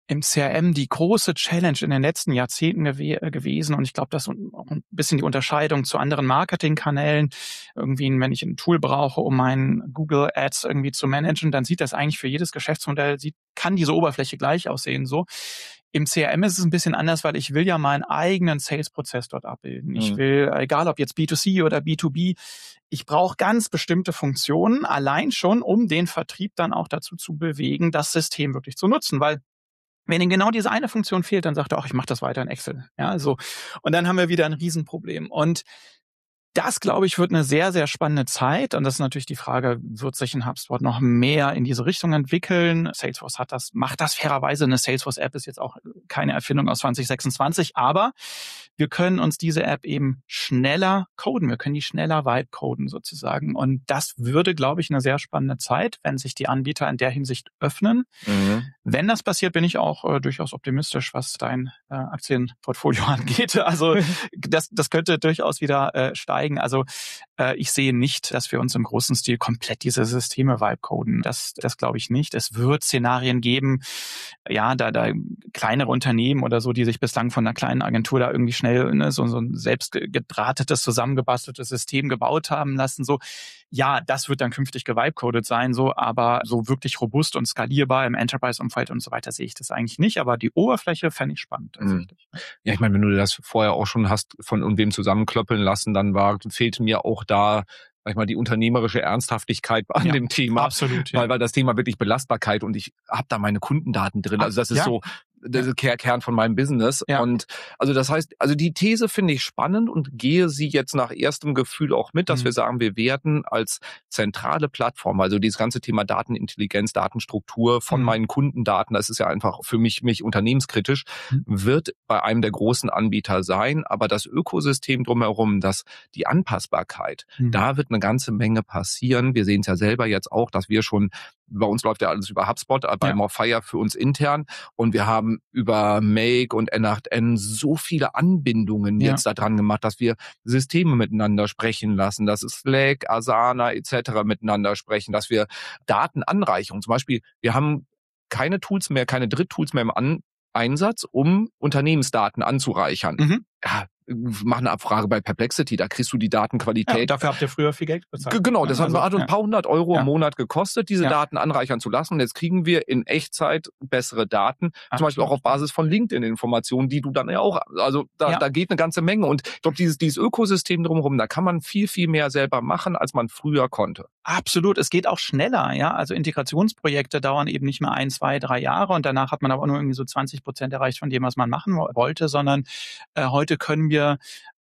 im C R M die große Challenge in den letzten Jahrzehnten gew- gewesen. Und ich glaube, das ist auch ein bisschen die Unterscheidung zu anderen Marketingkanälen. Irgendwie, wenn ich ein Tool brauche, um meinen Google Ads irgendwie zu managen, dann sieht das eigentlich für jedes Geschäftsmodell, sieht, kann diese Oberfläche gleich aussehen, so. Im C R M ist es ein bisschen anders, weil ich will ja meinen eigenen Sales-Prozess dort abbilden. Ich will, egal ob jetzt B zwei C oder B zwei B, ich brauche ganz bestimmte Funktionen, allein schon, um den Vertrieb dann auch dazu zu bewegen, das System wirklich zu nutzen, weil wenn ihm genau diese eine Funktion fehlt, dann sagt er, ach, ich mache das weiter in Excel. Ja, so. Und dann haben wir wieder ein Riesenproblem. Und das, glaube ich, wird eine sehr, sehr spannende Zeit. Und das ist natürlich die Frage, wird sich ein HubSpot noch mehr in diese Richtung entwickeln? Salesforce hat das, macht das fairerweise. Eine Salesforce-App ist jetzt auch keine Erfindung aus zwanzig sechsundzwanzig, aber wir können uns diese App eben schneller coden. Wir können die schneller vibe coden sozusagen. Und das würde, glaube ich, eine sehr spannende Zeit, wenn sich die Anbieter in der Hinsicht öffnen. Mhm. Wenn das passiert, bin ich auch äh, durchaus optimistisch, was dein äh, Aktienportfolio angeht. Also das, das könnte durchaus wieder äh, steigen. Also äh, ich sehe nicht, dass wir uns im großen Stil komplett diese Systeme vibe-coden. Das, das glaube ich nicht. Es wird Szenarien geben, ja, da, da kleinere Unternehmen oder so, die sich bislang von einer kleinen Agentur da irgendwie schnell ne, so, so ein selbst gedrahtetes, zusammengebasteltes System gebaut haben lassen. So, ja, das wird dann künftig gevibe-codet sein, so, aber so wirklich robust und skalierbar im Enterprise-Umfeld und so weiter sehe ich das eigentlich nicht. Aber die Oberfläche fände ich spannend. Tatsächlich. Ja, ich meine, wenn du das vorher auch schon hast von irgendwem zusammenklöppeln lassen, dann war fehlte mir auch da, sag ich mal, die unternehmerische Ernsthaftigkeit an ja, dem Thema. Absolut. Ja. Weil, weil das Thema wirklich Belastbarkeit und ich habe da meine Kundendaten drin. Also das ist ja. so der ja. Kern von meinem Business. Ja. Und also das heißt, also die These finde ich spannend und gehe sie jetzt nach erstem Gefühl auch mit, dass mhm. wir sagen, wir werden als zentrale Plattform, also dieses ganze Thema Datenintelligenz, Datenstruktur von mhm. meinen Kundendaten, das ist ja einfach für mich, mich unternehmenskritisch, mhm. wird bei einem der großen Anbieter sein. Aber das Ökosystem drumherum, das die Anpassbarkeit, mhm. da wird eine ganze Menge passieren. Wir sehen es ja selber jetzt auch, dass wir schon, bei uns läuft ja alles über HubSpot, bei ja. Morfire für uns intern und wir haben über Make und N acht N so viele Anbindungen ja. jetzt da dran gemacht, dass wir Systeme miteinander sprechen lassen, dass es Slack, Asana et cetera miteinander sprechen, dass wir Datenanreichung, zum Beispiel, wir haben keine Tools mehr, keine Dritttools mehr im An- Einsatz, um Unternehmensdaten anzureichern. Mhm. Ja, mach eine Abfrage bei Perplexity, da kriegst du die Datenqualität. Ja, dafür habt ihr früher viel Geld bezahlt. Genau, das also, hat uns ein paar hundert Euro ja. im Monat gekostet, diese ja. Daten anreichern zu lassen. Und jetzt kriegen wir in Echtzeit bessere Daten, Absolut. Zum Beispiel auch auf Basis von LinkedIn-Informationen, die du dann ja auch, also da, ja. da geht eine ganze Menge. Und ich glaube, dieses, dieses Ökosystem drumherum, da kann man viel, viel mehr selber machen, als man früher konnte. Absolut, es geht auch schneller, ja. Also Integrationsprojekte dauern eben nicht mehr ein, zwei, drei Jahre und danach hat man aber nur irgendwie so zwanzig Prozent erreicht von dem, was man machen wollte, sondern äh, heute können wir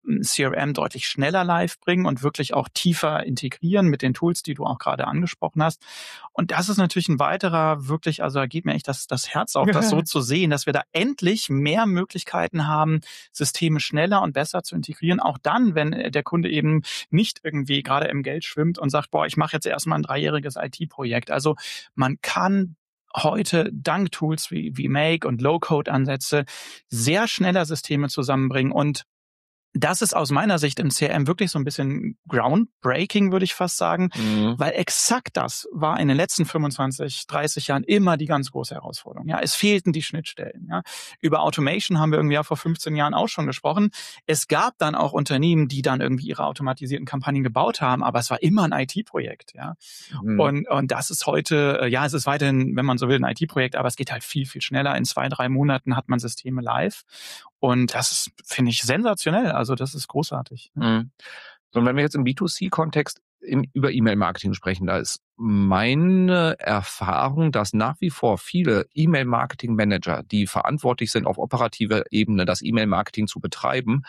C R M deutlich schneller live bringen und wirklich auch tiefer integrieren mit den Tools, die du auch gerade angesprochen hast. Und das ist natürlich ein weiterer, wirklich, also da geht mir echt das, das Herz auf, das so zu sehen, dass wir da endlich mehr Möglichkeiten haben, Systeme schneller und besser zu integrieren. Auch dann, wenn der Kunde eben nicht irgendwie gerade im Geld schwimmt und sagt, boah, ich mache jetzt erstmal ein dreijähriges I T-Projekt. Also man kann heute dank Tools wie, wie Make und Low-Code-Ansätze sehr schneller Systeme zusammenbringen und das ist aus meiner Sicht im C R M wirklich so ein bisschen groundbreaking, würde ich fast sagen, mhm. weil exakt das war in den letzten fünfundzwanzig, dreißig Jahren immer die ganz große Herausforderung. Ja, es fehlten die Schnittstellen. Ja, über Automation haben wir irgendwie ja vor fünfzehn Jahren auch schon gesprochen. Es gab dann auch Unternehmen, die dann irgendwie ihre automatisierten Kampagnen gebaut haben, aber es war immer ein I T-Projekt. Ja, mhm. und und das ist heute, ja, es ist weiterhin, wenn man so will, ein I T-Projekt, aber es geht halt viel viel schneller. In zwei, drei Monaten hat man Systeme live. Und das ist, finde ich, sensationell. Also das ist großartig. Mhm. So, und wenn wir jetzt im B zwei C-Kontext in, über E-Mail-Marketing sprechen, da ist meine Erfahrung, dass nach wie vor viele E-Mail-Marketing-Manager, die verantwortlich sind, auf operativer Ebene das E-Mail-Marketing zu betreiben,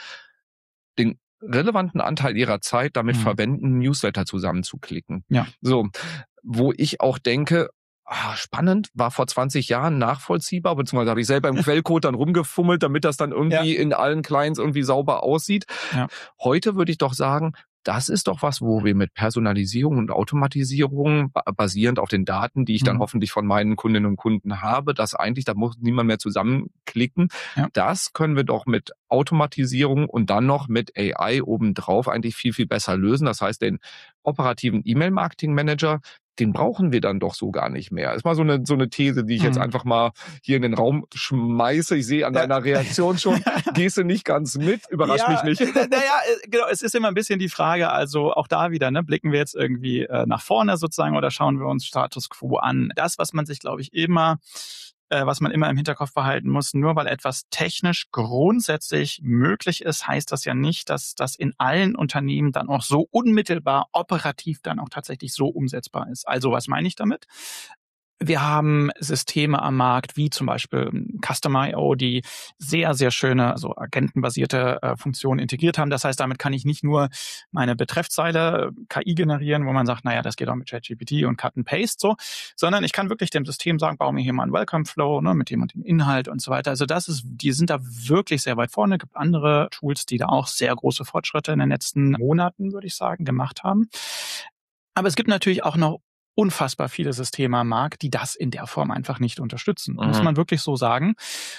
den relevanten Anteil ihrer Zeit damit mhm. verwenden, Newsletter zusammenzuklicken. Ja. So, wo ich auch denke, Ah, spannend, war vor zwanzig Jahren nachvollziehbar, beziehungsweise habe ich selber im Quellcode dann rumgefummelt, damit das dann irgendwie ja. in allen Clients irgendwie sauber aussieht. Ja. Heute würde ich doch sagen, das ist doch was, wo wir mit Personalisierung und Automatisierung basierend auf den Daten, die ich dann mhm. hoffentlich von meinen Kundinnen und Kunden habe, dass eigentlich, da muss niemand mehr zusammenklicken. Ja. Das können wir doch mit Automatisierung und dann noch mit A I obendrauf eigentlich viel, viel besser lösen. Das heißt, den operativen E-Mail-Marketing-Manager, den brauchen wir dann doch so gar nicht mehr. Ist mal so eine so eine These, die ich jetzt Mhm. einfach mal hier in den Raum schmeiße. Ich sehe an Ja. deiner Reaktion schon, gehst du nicht ganz mit, überrascht ja, mich nicht. Naja, genau, es ist immer ein bisschen die Frage, also auch da wieder, ne, blicken wir jetzt irgendwie äh, nach vorne sozusagen oder schauen wir uns Status Quo an? Das, was man sich, glaube ich, immer äh, was man immer im Hinterkopf behalten muss, nur weil etwas technisch grundsätzlich möglich ist, heißt das ja nicht, dass das in allen Unternehmen dann auch so unmittelbar operativ dann auch tatsächlich so umsetzbar ist. Also was meine ich damit? Wir haben Systeme am Markt, wie zum Beispiel Customer I O, die sehr, sehr schöne, also agentenbasierte äh, Funktionen integriert haben. Das heißt, damit kann ich nicht nur meine Betreffzeile K I generieren, wo man sagt, naja, das geht auch mit ChatGPT und Cut and Paste so, sondern ich kann wirklich dem System sagen, baue mir hier mal einen Welcome Flow, ne, mit dem und dem Inhalt und so weiter. Also das ist, die sind da wirklich sehr weit vorne. Es gibt andere Tools, die da auch sehr große Fortschritte in den letzten Monaten, würde ich sagen, gemacht haben. Aber es gibt natürlich auch noch unfassbar viele Systeme am Markt, die das in der Form einfach nicht unterstützen. Mhm. Muss man wirklich so sagen.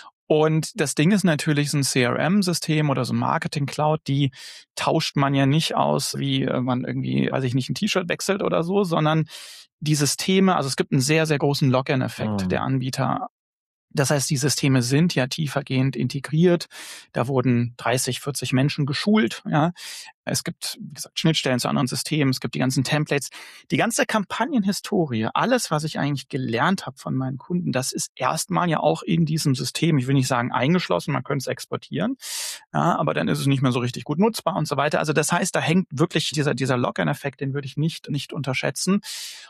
Und das Ding ist natürlich, so ein C R M-System oder so ein Marketing-Cloud, die tauscht man ja nicht aus, wie man irgendwie, weiß ich nicht, ein T-Shirt wechselt oder so, sondern die Systeme, also es gibt einen sehr, sehr großen Login-Effekt mhm. der Anbieter. Das heißt, die Systeme sind ja tiefergehend integriert. Da wurden dreißig, vierzig Menschen geschult. Ja, es gibt, wie gesagt, Schnittstellen zu anderen Systemen. Es gibt die ganzen Templates. Die ganze Kampagnenhistorie, alles, was ich eigentlich gelernt habe von meinen Kunden, das ist erstmal ja auch in diesem System. Ich will nicht sagen eingeschlossen, man könnte es exportieren. Ja, aber dann ist es nicht mehr so richtig gut nutzbar und so weiter. Also das heißt, da hängt wirklich dieser, dieser Login-Effekt, den würde ich nicht, nicht unterschätzen.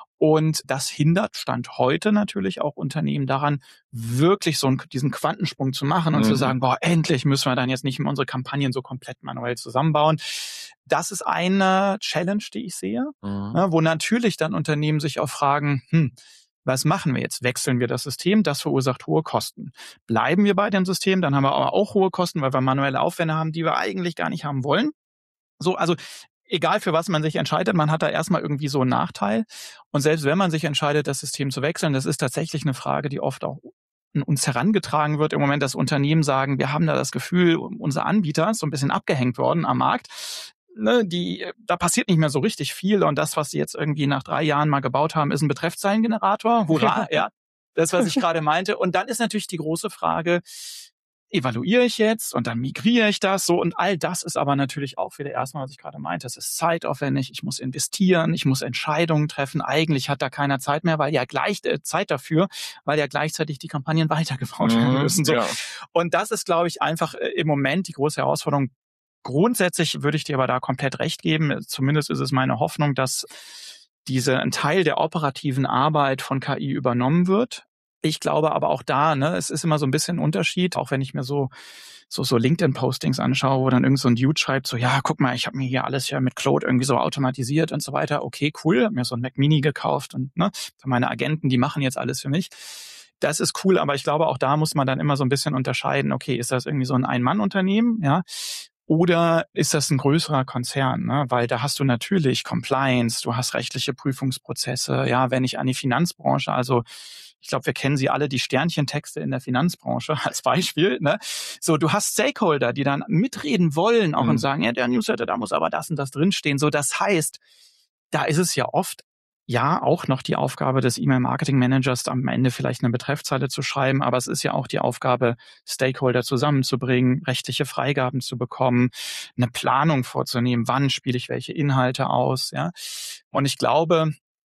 Und das hindert Stand heute natürlich auch Unternehmen daran, wirklich so einen, diesen Quantensprung zu machen und mhm. zu sagen, boah, endlich müssen wir dann jetzt nicht mehr unsere Kampagnen so komplett manuell zusammenbauen. Das ist eine Challenge, die ich sehe, mhm. ja, wo natürlich dann Unternehmen sich auch fragen, hm, was machen wir jetzt? Wechseln wir das System? Das verursacht hohe Kosten. Bleiben wir bei dem System? Dann haben wir aber auch hohe Kosten, weil wir manuelle Aufwände haben, die wir eigentlich gar nicht haben wollen. So, also egal für was man sich entscheidet, man hat da erstmal irgendwie so einen Nachteil. Und selbst wenn man sich entscheidet, das System zu wechseln, das ist tatsächlich eine Frage, die oft auch an uns herangetragen wird. Im Moment, dass Unternehmen sagen, wir haben da das Gefühl, unser Anbieter ist so ein bisschen abgehängt worden am Markt. Ne, die, da passiert nicht mehr so richtig viel. Und das, was sie jetzt irgendwie nach drei Jahren mal gebaut haben, ist ein Betreffzeilengenerator. Hurra, ja. Das, was ich gerade meinte. Und dann ist natürlich die große Frage, evaluiere ich jetzt und dann migriere ich das so und all das ist aber natürlich auch wieder erstmal, was ich gerade meinte, es ist zeitaufwendig, ich muss investieren, ich muss Entscheidungen treffen, eigentlich hat da keiner Zeit mehr, weil ja gleich äh, Zeit dafür, weil ja gleichzeitig die Kampagnen weitergebaut werden müssen. So. Ja. Und das ist, glaube ich, einfach äh, im Moment die große Herausforderung. Grundsätzlich würde ich dir aber da komplett recht geben, zumindest ist es meine Hoffnung, dass diese ein Teil der operativen Arbeit von K I übernommen wird. Ich glaube aber auch da, ne, es ist immer so ein bisschen ein Unterschied, auch wenn ich mir so so so LinkedIn-Postings anschaue, wo dann irgend so ein Dude schreibt, so, ja, guck mal, ich habe mir hier alles ja mit Claude irgendwie so automatisiert und so weiter. Okay, cool, hab mir so ein Mac Mini gekauft und ne, meine Agenten, die machen jetzt alles für mich. Das ist cool, aber ich glaube, auch da muss man dann immer so ein bisschen unterscheiden, okay, ist das irgendwie so ein Ein-Mann-Unternehmen, ja? Oder ist das ein größerer Konzern, ne? Weil da hast du natürlich Compliance, du hast rechtliche Prüfungsprozesse. Ja, wenn ich an die Finanzbranche, also ich glaube, wir kennen sie alle, die Sternchentexte in der Finanzbranche als Beispiel. Ne? So, du hast Stakeholder, die dann mitreden wollen auch mhm. und sagen, ja, der Newsletter, da muss aber das und das drinstehen. So, das heißt, da ist es ja oft ja auch noch die Aufgabe des E-Mail-Marketing-Managers, am Ende vielleicht eine Betreffzeile zu schreiben, aber es ist ja auch die Aufgabe, Stakeholder zusammenzubringen, rechtliche Freigaben zu bekommen, eine Planung vorzunehmen, wann spiele ich welche Inhalte aus. Ja, und ich glaube,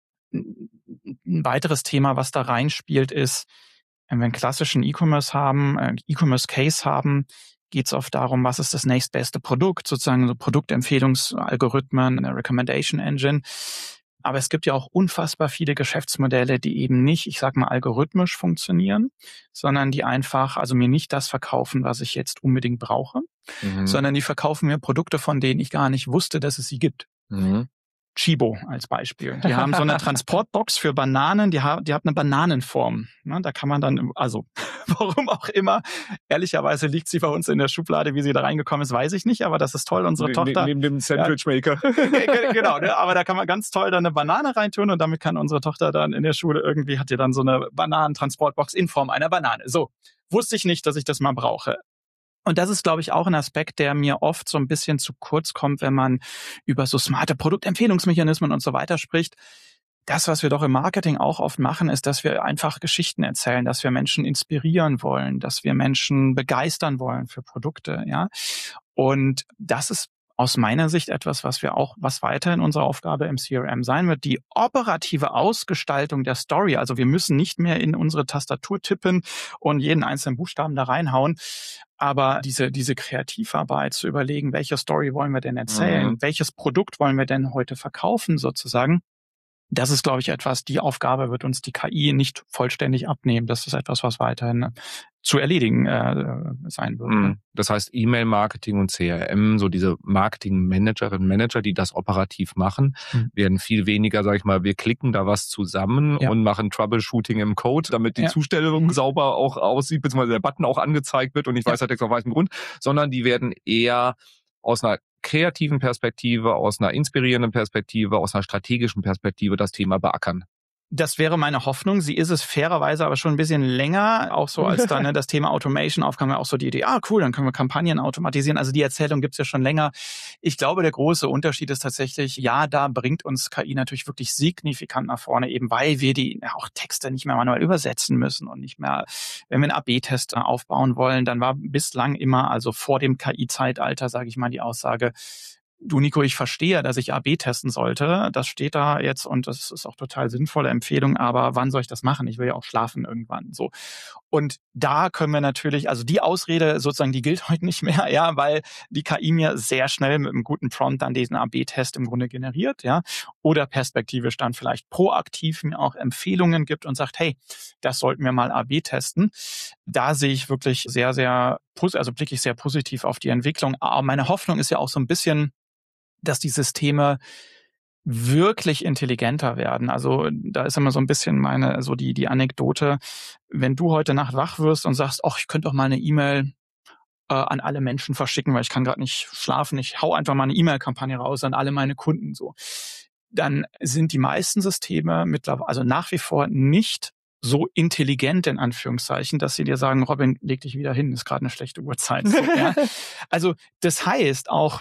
ein weiteres Thema, was da reinspielt, ist, wenn wir einen klassischen E-Commerce haben, äh, E-Commerce-Case haben, geht es oft darum, was ist das nächstbeste Produkt, sozusagen so Produktempfehlungsalgorithmen, eine Recommendation Engine. Aber es gibt ja auch unfassbar viele Geschäftsmodelle, die eben nicht, ich sag mal, algorithmisch funktionieren, sondern die einfach, also mir nicht das verkaufen, was ich jetzt unbedingt brauche, mhm. sondern die verkaufen mir Produkte, von denen ich gar nicht wusste, dass es sie gibt. Mhm. Chibo als Beispiel. Die haben so eine Transportbox für Bananen, die, ha- die hat eine Bananenform. Ne, da kann man dann, also warum auch immer, ehrlicherweise liegt sie bei uns in der Schublade, wie sie da reingekommen ist, weiß ich nicht, aber das ist toll, unsere ne, Tochter. Neben dem Sandwichmaker. Ja, genau, ne, aber da kann man ganz toll dann eine Banane reintun und damit kann unsere Tochter dann in der Schule irgendwie, hat die dann so eine Bananentransportbox in Form einer Banane. So, wusste ich nicht, dass ich das mal brauche. Und das ist, glaube ich, auch ein Aspekt, der mir oft so ein bisschen zu kurz kommt, wenn man über so smarte Produktempfehlungsmechanismen und so weiter spricht. das, was wir doch im Marketing auch oft machen, ist, dass wir einfach Geschichten erzählen, dass wir Menschen inspirieren wollen, dass wir Menschen begeistern wollen für Produkte, ja. Und das ist aus meiner Sicht etwas, was wir auch, was weiterhin unsere Aufgabe im C R M sein wird, die operative Ausgestaltung der Story. Also wir müssen nicht mehr in unsere Tastatur tippen und jeden einzelnen Buchstaben da reinhauen. Aber diese, diese Kreativarbeit zu überlegen, welche Story wollen wir denn erzählen? Mhm. Welches Produkt wollen wir denn heute verkaufen sozusagen? Das ist, glaube ich, etwas, die Aufgabe wird uns die K I nicht vollständig abnehmen. Das ist etwas, was weiterhin zu erledigen äh, sein wird. Mm. Das heißt, E-Mail-Marketing und C R M, so diese Marketing-Managerinnen, Manager, die das operativ machen, mhm. werden viel weniger, sag ich mal, wir klicken da was zusammen ja. und machen Troubleshooting im Code, damit die ja. Zustellung mhm. sauber auch aussieht, beziehungsweise der Button auch angezeigt wird und ich weiß ja. halt jetzt auf weißem Grund, sondern die werden eher aus einer kreativen Perspektive, aus einer inspirierenden Perspektive, aus einer strategischen Perspektive das Thema beackern. Das wäre meine Hoffnung. Sie ist es fairerweise aber schon ein bisschen länger, auch so als dann ne, das Thema Automation aufkam, ja auch so die Idee, ah cool, dann können wir Kampagnen automatisieren. Also die Erzählung gibt's ja schon länger. Ich glaube, der große Unterschied ist tatsächlich, ja, da bringt uns K I natürlich wirklich signifikant nach vorne, eben weil wir die ja, auch Texte nicht mehr manuell übersetzen müssen und nicht mehr, wenn wir einen A B Test aufbauen wollen, dann war bislang immer, also vor dem K I-Zeitalter, sage ich mal, die Aussage, du Nico, ich verstehe, dass ich A B testen sollte. Das steht da jetzt und das ist auch total sinnvolle Empfehlung, aber wann soll ich das machen? Ich will ja auch schlafen irgendwann. So. Und da können wir natürlich, also die Ausrede sozusagen, die gilt heute nicht mehr, ja, weil die K I mir sehr schnell mit einem guten Prompt dann diesen A B Test im Grunde generiert, ja, oder perspektivisch dann vielleicht proaktiv mir auch Empfehlungen gibt und sagt, hey, das sollten wir mal A B testen. Da sehe ich wirklich sehr, sehr, also blicke ich sehr positiv auf die Entwicklung. Aber meine Hoffnung ist ja auch so ein bisschen, dass die Systeme wirklich intelligenter werden. Also da ist immer so ein bisschen meine, so die die Anekdote, wenn du heute Nacht wach wirst und sagst, ach, ich könnte doch mal eine E-Mail äh, an alle Menschen verschicken, weil ich kann gerade nicht schlafen, ich hau einfach mal eine E-Mail-Kampagne raus an alle meine Kunden so. Dann sind die meisten Systeme mittlerweile, also nach wie vor nicht so intelligent in Anführungszeichen, dass sie dir sagen, Robin, leg dich wieder hin, ist gerade eine schlechte Uhrzeit. So, ja? Also das heißt auch,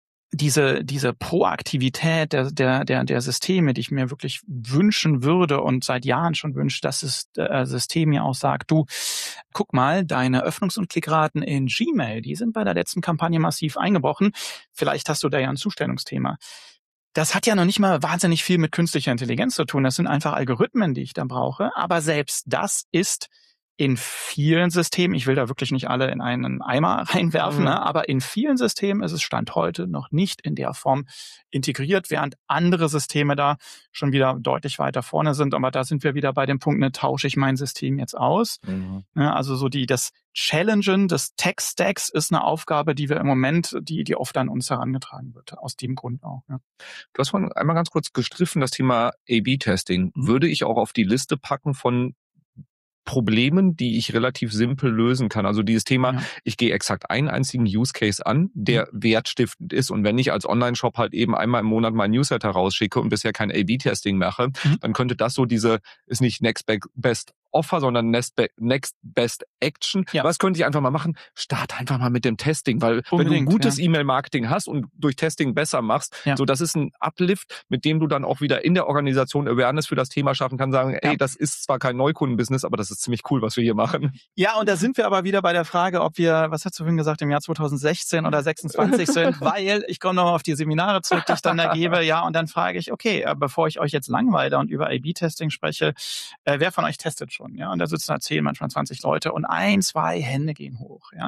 diese diese Proaktivität der der der der Systeme, die ich mir wirklich wünschen würde und seit Jahren schon wünsche, dass das äh, System mir auch sagt, du, guck mal, deine Öffnungs- und Klickraten in Gmail, die sind bei der letzten Kampagne massiv eingebrochen. Vielleicht hast du da ja ein Zustellungsthema. Das hat ja noch nicht mal wahnsinnig viel mit künstlicher Intelligenz zu tun. Das sind einfach Algorithmen, die ich da brauche. Aber selbst das ist in vielen Systemen, ich will da wirklich nicht alle in einen Eimer reinwerfen, mhm. ne, aber in vielen Systemen ist es Stand heute noch nicht in der Form integriert, während andere Systeme da schon wieder deutlich weiter vorne sind. Aber da sind wir wieder bei dem Punkt, ne, tausche ich mein System jetzt aus? Mhm. Ne, also so die das Challengen des Tech-Stacks ist eine Aufgabe, die wir im Moment, die die oft an uns herangetragen wird, aus dem Grund auch. Ja. Du hast vorhin einmal ganz kurz gestriffen, das Thema A B Testing. Mhm. Würde ich auch auf die Liste packen von Problemen, die ich relativ simpel lösen kann. Also dieses Thema, ja. ich gehe exakt einen einzigen Use Case an, der mhm. wertstiftend ist. Und wenn ich als Online-Shop halt eben einmal im Monat mein Newsletter rausschicke und bisher kein A B Testing mache, mhm. dann könnte das so diese, ist nicht Next Best Offer, sondern Next, Be- Next Best Action. Ja. Was könnte ich einfach mal machen? Start einfach mal mit dem Testing, weil Unbedingt, wenn du ein gutes ja. E-Mail-Marketing hast und durch Testing besser machst, ja. so das ist ein Uplift, mit dem du dann auch wieder in der Organisation Awareness für das Thema schaffen kannst, sagen, ey, ja. das ist zwar kein Neukundenbusiness, aber das ist ziemlich cool, was wir hier machen. Ja, und da sind wir aber wieder bei der Frage, ob wir, was hast du vorhin gesagt, im Jahr zwanzig sechzehn oder sechsundzwanzig sind, weil ich komme nochmal auf die Seminare zurück, die ich dann da gebe, ja, und dann frage ich, okay, bevor ich euch jetzt langweile und über A B Testing spreche, äh, wer von euch testet schon? Ja, und da sitzen da zehn, manchmal zwanzig Leute und ein, zwei Hände gehen hoch, ja.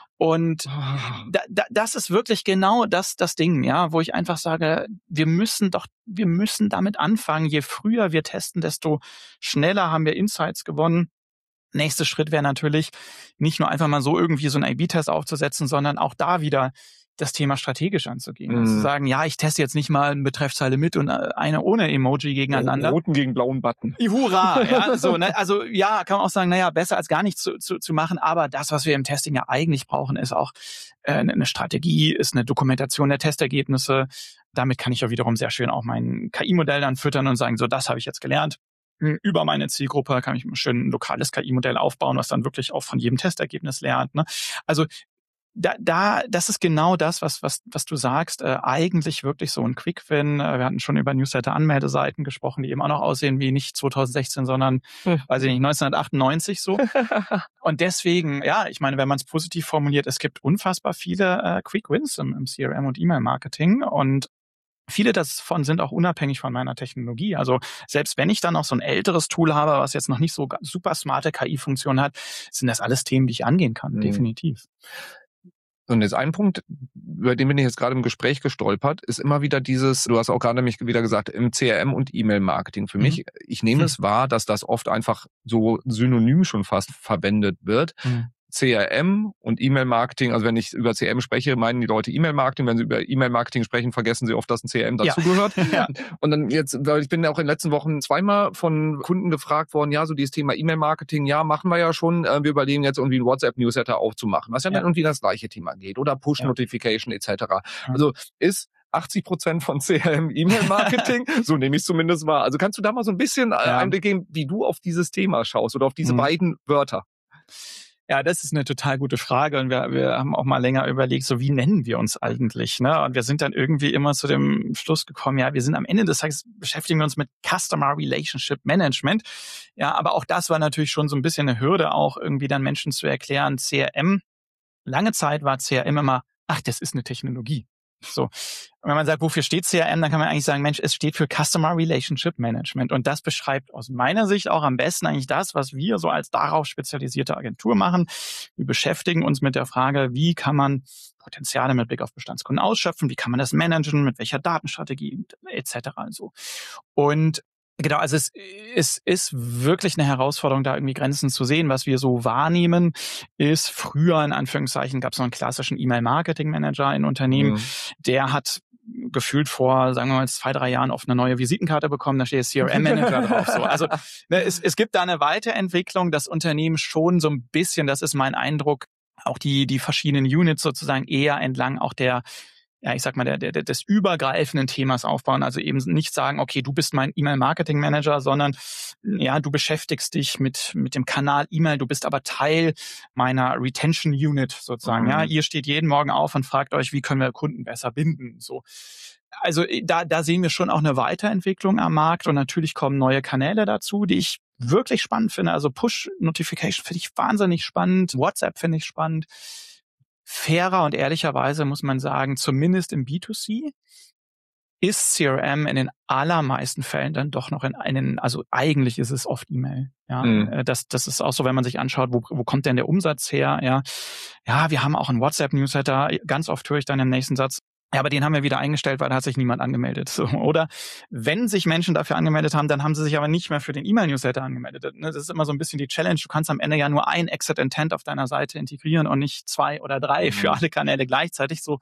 Und da, da, das ist wirklich genau das, das Ding, ja, wo ich einfach sage, wir müssen doch, wir müssen damit anfangen. Je früher wir testen, desto schneller haben wir Insights gewonnen. Nächster Schritt wäre natürlich, nicht nur einfach mal so irgendwie so einen A B Test aufzusetzen, sondern auch da wieder das Thema strategisch anzugehen. Mhm. Also zu sagen, ja, ich teste jetzt nicht mal eine Betreffzeile mit und eine ohne Emoji gegeneinander. Roten gegen blauen Button. Hurra! Ja, so, ne? Also ja, kann man auch sagen, naja, besser als gar nichts zu, zu, zu machen. Aber das, was wir im Testing ja eigentlich brauchen, ist auch äh, eine Strategie, ist eine Dokumentation der Testergebnisse. Damit kann ich ja wiederum sehr schön auch mein K I-Modell dann füttern und sagen, so, das habe ich jetzt gelernt. Über meine Zielgruppe kann ich schön ein lokales K I-Modell aufbauen, was dann wirklich auch von jedem Testergebnis lernt. Ne? Also da, da, das ist genau das, was, was, was du sagst. Äh, eigentlich wirklich so ein Quick-Win. Äh, wir hatten schon über Newsletter-Anmeldeseiten gesprochen, die eben auch noch aussehen wie nicht zwanzig sechzehn, sondern, hm. weiß ich nicht, neunzehnhundertachtundneunzig so. Und deswegen, ja, ich meine, wenn man es positiv formuliert, es gibt unfassbar viele äh, Quick-Wins im, im C R M und E-Mail-Marketing und viele davon sind auch unabhängig von meiner Technologie. Also selbst wenn ich dann noch so ein älteres Tool habe, was jetzt noch nicht so super smarte K I-Funktionen hat, sind das alles Themen, die ich angehen kann, mhm. definitiv. Und jetzt ein Punkt, über den bin ich jetzt gerade im Gespräch gestolpert, ist immer wieder dieses, du hast auch gerade nämlich wieder gesagt, im C R M und E-Mail-Marketing. Für mhm. mich, ich nehme mhm. es wahr, dass das oft einfach so synonym schon fast verwendet wird. Mhm. C R M und E-Mail-Marketing, also wenn ich über C R M spreche, meinen die Leute E-Mail-Marketing. Wenn sie über E-Mail-Marketing sprechen, vergessen sie oft, dass ein C R M dazugehört. Ja. ja. Und dann jetzt, weil ich bin ja auch in den letzten Wochen zweimal von Kunden gefragt worden, ja, so dieses Thema E-Mail-Marketing, ja, machen wir ja schon. Wir überlegen jetzt irgendwie einen WhatsApp-Newsletter aufzumachen, was ja, ja. dann irgendwie das gleiche Thema geht. Oder Push-Notification ja. et cetera. Ja. Also ist achtzig Prozent von C R M E-Mail-Marketing, so nehme ich es zumindest wahr. Also kannst du da mal so ein bisschen ja. Einblick geben, wie du auf dieses Thema schaust oder auf diese mhm. beiden Wörter? Ja, das ist eine total gute Frage und wir, wir haben auch mal länger überlegt, so wie nennen wir uns eigentlich, ne? Und wir sind dann irgendwie immer zu dem Schluss gekommen, ja, wir sind am Ende des Tages, beschäftigen wir uns mit Customer Relationship Management. Ja, aber auch das war natürlich schon so ein bisschen eine Hürde, auch irgendwie dann Menschen zu erklären, C R M. Lange Zeit war C R M immer, ach, das ist eine Technologie. So. Und wenn man sagt, wofür steht C R M, dann kann man eigentlich sagen, Mensch, es steht für Customer Relationship Management. Und das beschreibt aus meiner Sicht auch am besten eigentlich das, was wir so als darauf spezialisierte Agentur machen. Wir beschäftigen uns mit der Frage, wie kann man Potenziale mit Blick auf Bestandskunden ausschöpfen, wie kann man das managen, mit welcher Datenstrategie et cetera. So. Und genau, also es, es ist wirklich eine Herausforderung, da irgendwie Grenzen zu sehen. Was wir so wahrnehmen, ist früher, in Anführungszeichen, gab es noch einen klassischen E-Mail-Marketing-Manager in Unternehmen, mhm. der hat gefühlt vor, sagen wir mal, zwei, drei Jahren oft eine neue Visitenkarte bekommen, da steht C R M-Manager drauf. So. Also ne, es, es gibt da eine Weiterentwicklung, das Unternehmen schon so ein bisschen, das ist mein Eindruck, auch die, die verschiedenen Units sozusagen eher entlang auch der ja, ich sag mal, der, der, des übergreifenden Themas aufbauen. Also eben nicht sagen, okay, du bist mein E-Mail-Marketing-Manager, sondern ja, du beschäftigst dich mit mit dem Kanal E-Mail, du bist aber Teil meiner Retention-Unit sozusagen. Mhm. Ja, ihr steht jeden Morgen auf und fragt euch, wie können wir Kunden besser binden? So. Also da, da sehen wir schon auch eine Weiterentwicklung am Markt und natürlich kommen neue Kanäle dazu, die ich wirklich spannend finde. Also Push-Notification finde ich wahnsinnig spannend, WhatsApp finde ich spannend. Fairer und ehrlicherweise muss man sagen, zumindest im B zwei C ist C R M in den allermeisten Fällen dann doch noch in einen, also eigentlich ist es oft E-Mail. Ja, mhm. das, das ist auch so, wenn man sich anschaut, wo, wo kommt denn der Umsatz her? Ja, ja, wir haben auch einen WhatsApp-Newsletter. Ganz oft höre ich dann im nächsten Satz, ja, aber den haben wir wieder eingestellt, weil da hat sich niemand angemeldet. So, oder wenn sich Menschen dafür angemeldet haben, dann haben sie sich aber nicht mehr für den E-Mail-Newsletter angemeldet. Das ist immer so ein bisschen die Challenge. Du kannst am Ende ja nur ein Exit Intent auf deiner Seite integrieren und nicht zwei oder drei für alle Kanäle gleichzeitig. So.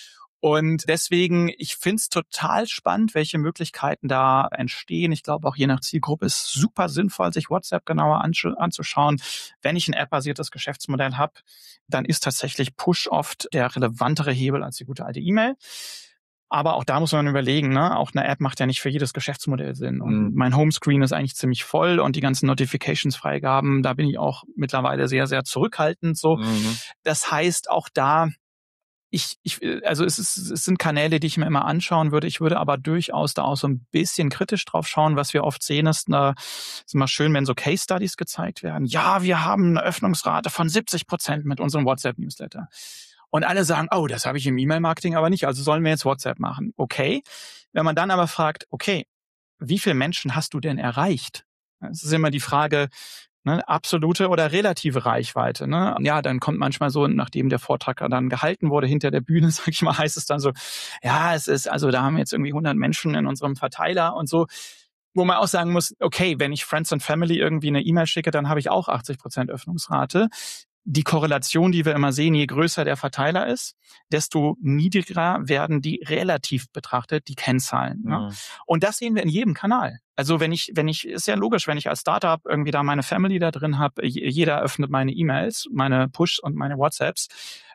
Und deswegen, ich finde es total spannend, welche Möglichkeiten da entstehen. Ich glaube auch je nach Zielgruppe ist super sinnvoll, sich WhatsApp genauer anzuschauen. Wenn ich ein App-basiertes Geschäftsmodell habe, dann ist tatsächlich Push oft der relevantere Hebel als die gute alte E-Mail. Aber auch da muss man überlegen, ne? Auch eine App macht ja nicht für jedes Geschäftsmodell Sinn. Und mhm. mein Homescreen ist eigentlich ziemlich voll und die ganzen Notifications-Freigaben, da bin ich auch mittlerweile sehr, sehr zurückhaltend. So, mhm. Das heißt, auch da Ich, ich, also es, ist, es sind Kanäle, die ich mir immer anschauen würde. Ich würde aber durchaus da auch so ein bisschen kritisch drauf schauen. Was wir oft sehen, ist, eine, ist immer schön, wenn so Case Studies gezeigt werden. Ja, wir haben eine Öffnungsrate von siebzig Prozent mit unserem WhatsApp-Newsletter. Und alle sagen, oh, das habe ich im E-Mail-Marketing aber nicht, also sollen wir jetzt WhatsApp machen. Okay. Wenn man dann aber fragt, okay, wie viele Menschen hast du denn erreicht? Das ist immer die Frage, ne, absolute oder relative Reichweite. Ne? Ja, dann kommt manchmal so, nachdem der Vortrag dann gehalten wurde, hinter der Bühne, sag ich mal, heißt es dann so, ja, es ist, also da haben wir jetzt irgendwie hundert Menschen in unserem Verteiler und so, wo man auch sagen muss, okay, wenn ich Friends and Family irgendwie eine E-Mail schicke, dann habe ich auch achtzig Prozent Öffnungsrate. Die Korrelation, die wir immer sehen, je größer der Verteiler ist, desto niedriger werden die relativ betrachtet, die Kennzahlen. Mhm. Ne? Und das sehen wir in jedem Kanal. Also wenn ich, wenn ich, ist ja logisch, wenn ich als Startup irgendwie da meine Family da drin habe, jeder öffnet meine E-Mails, meine Push und meine WhatsApps.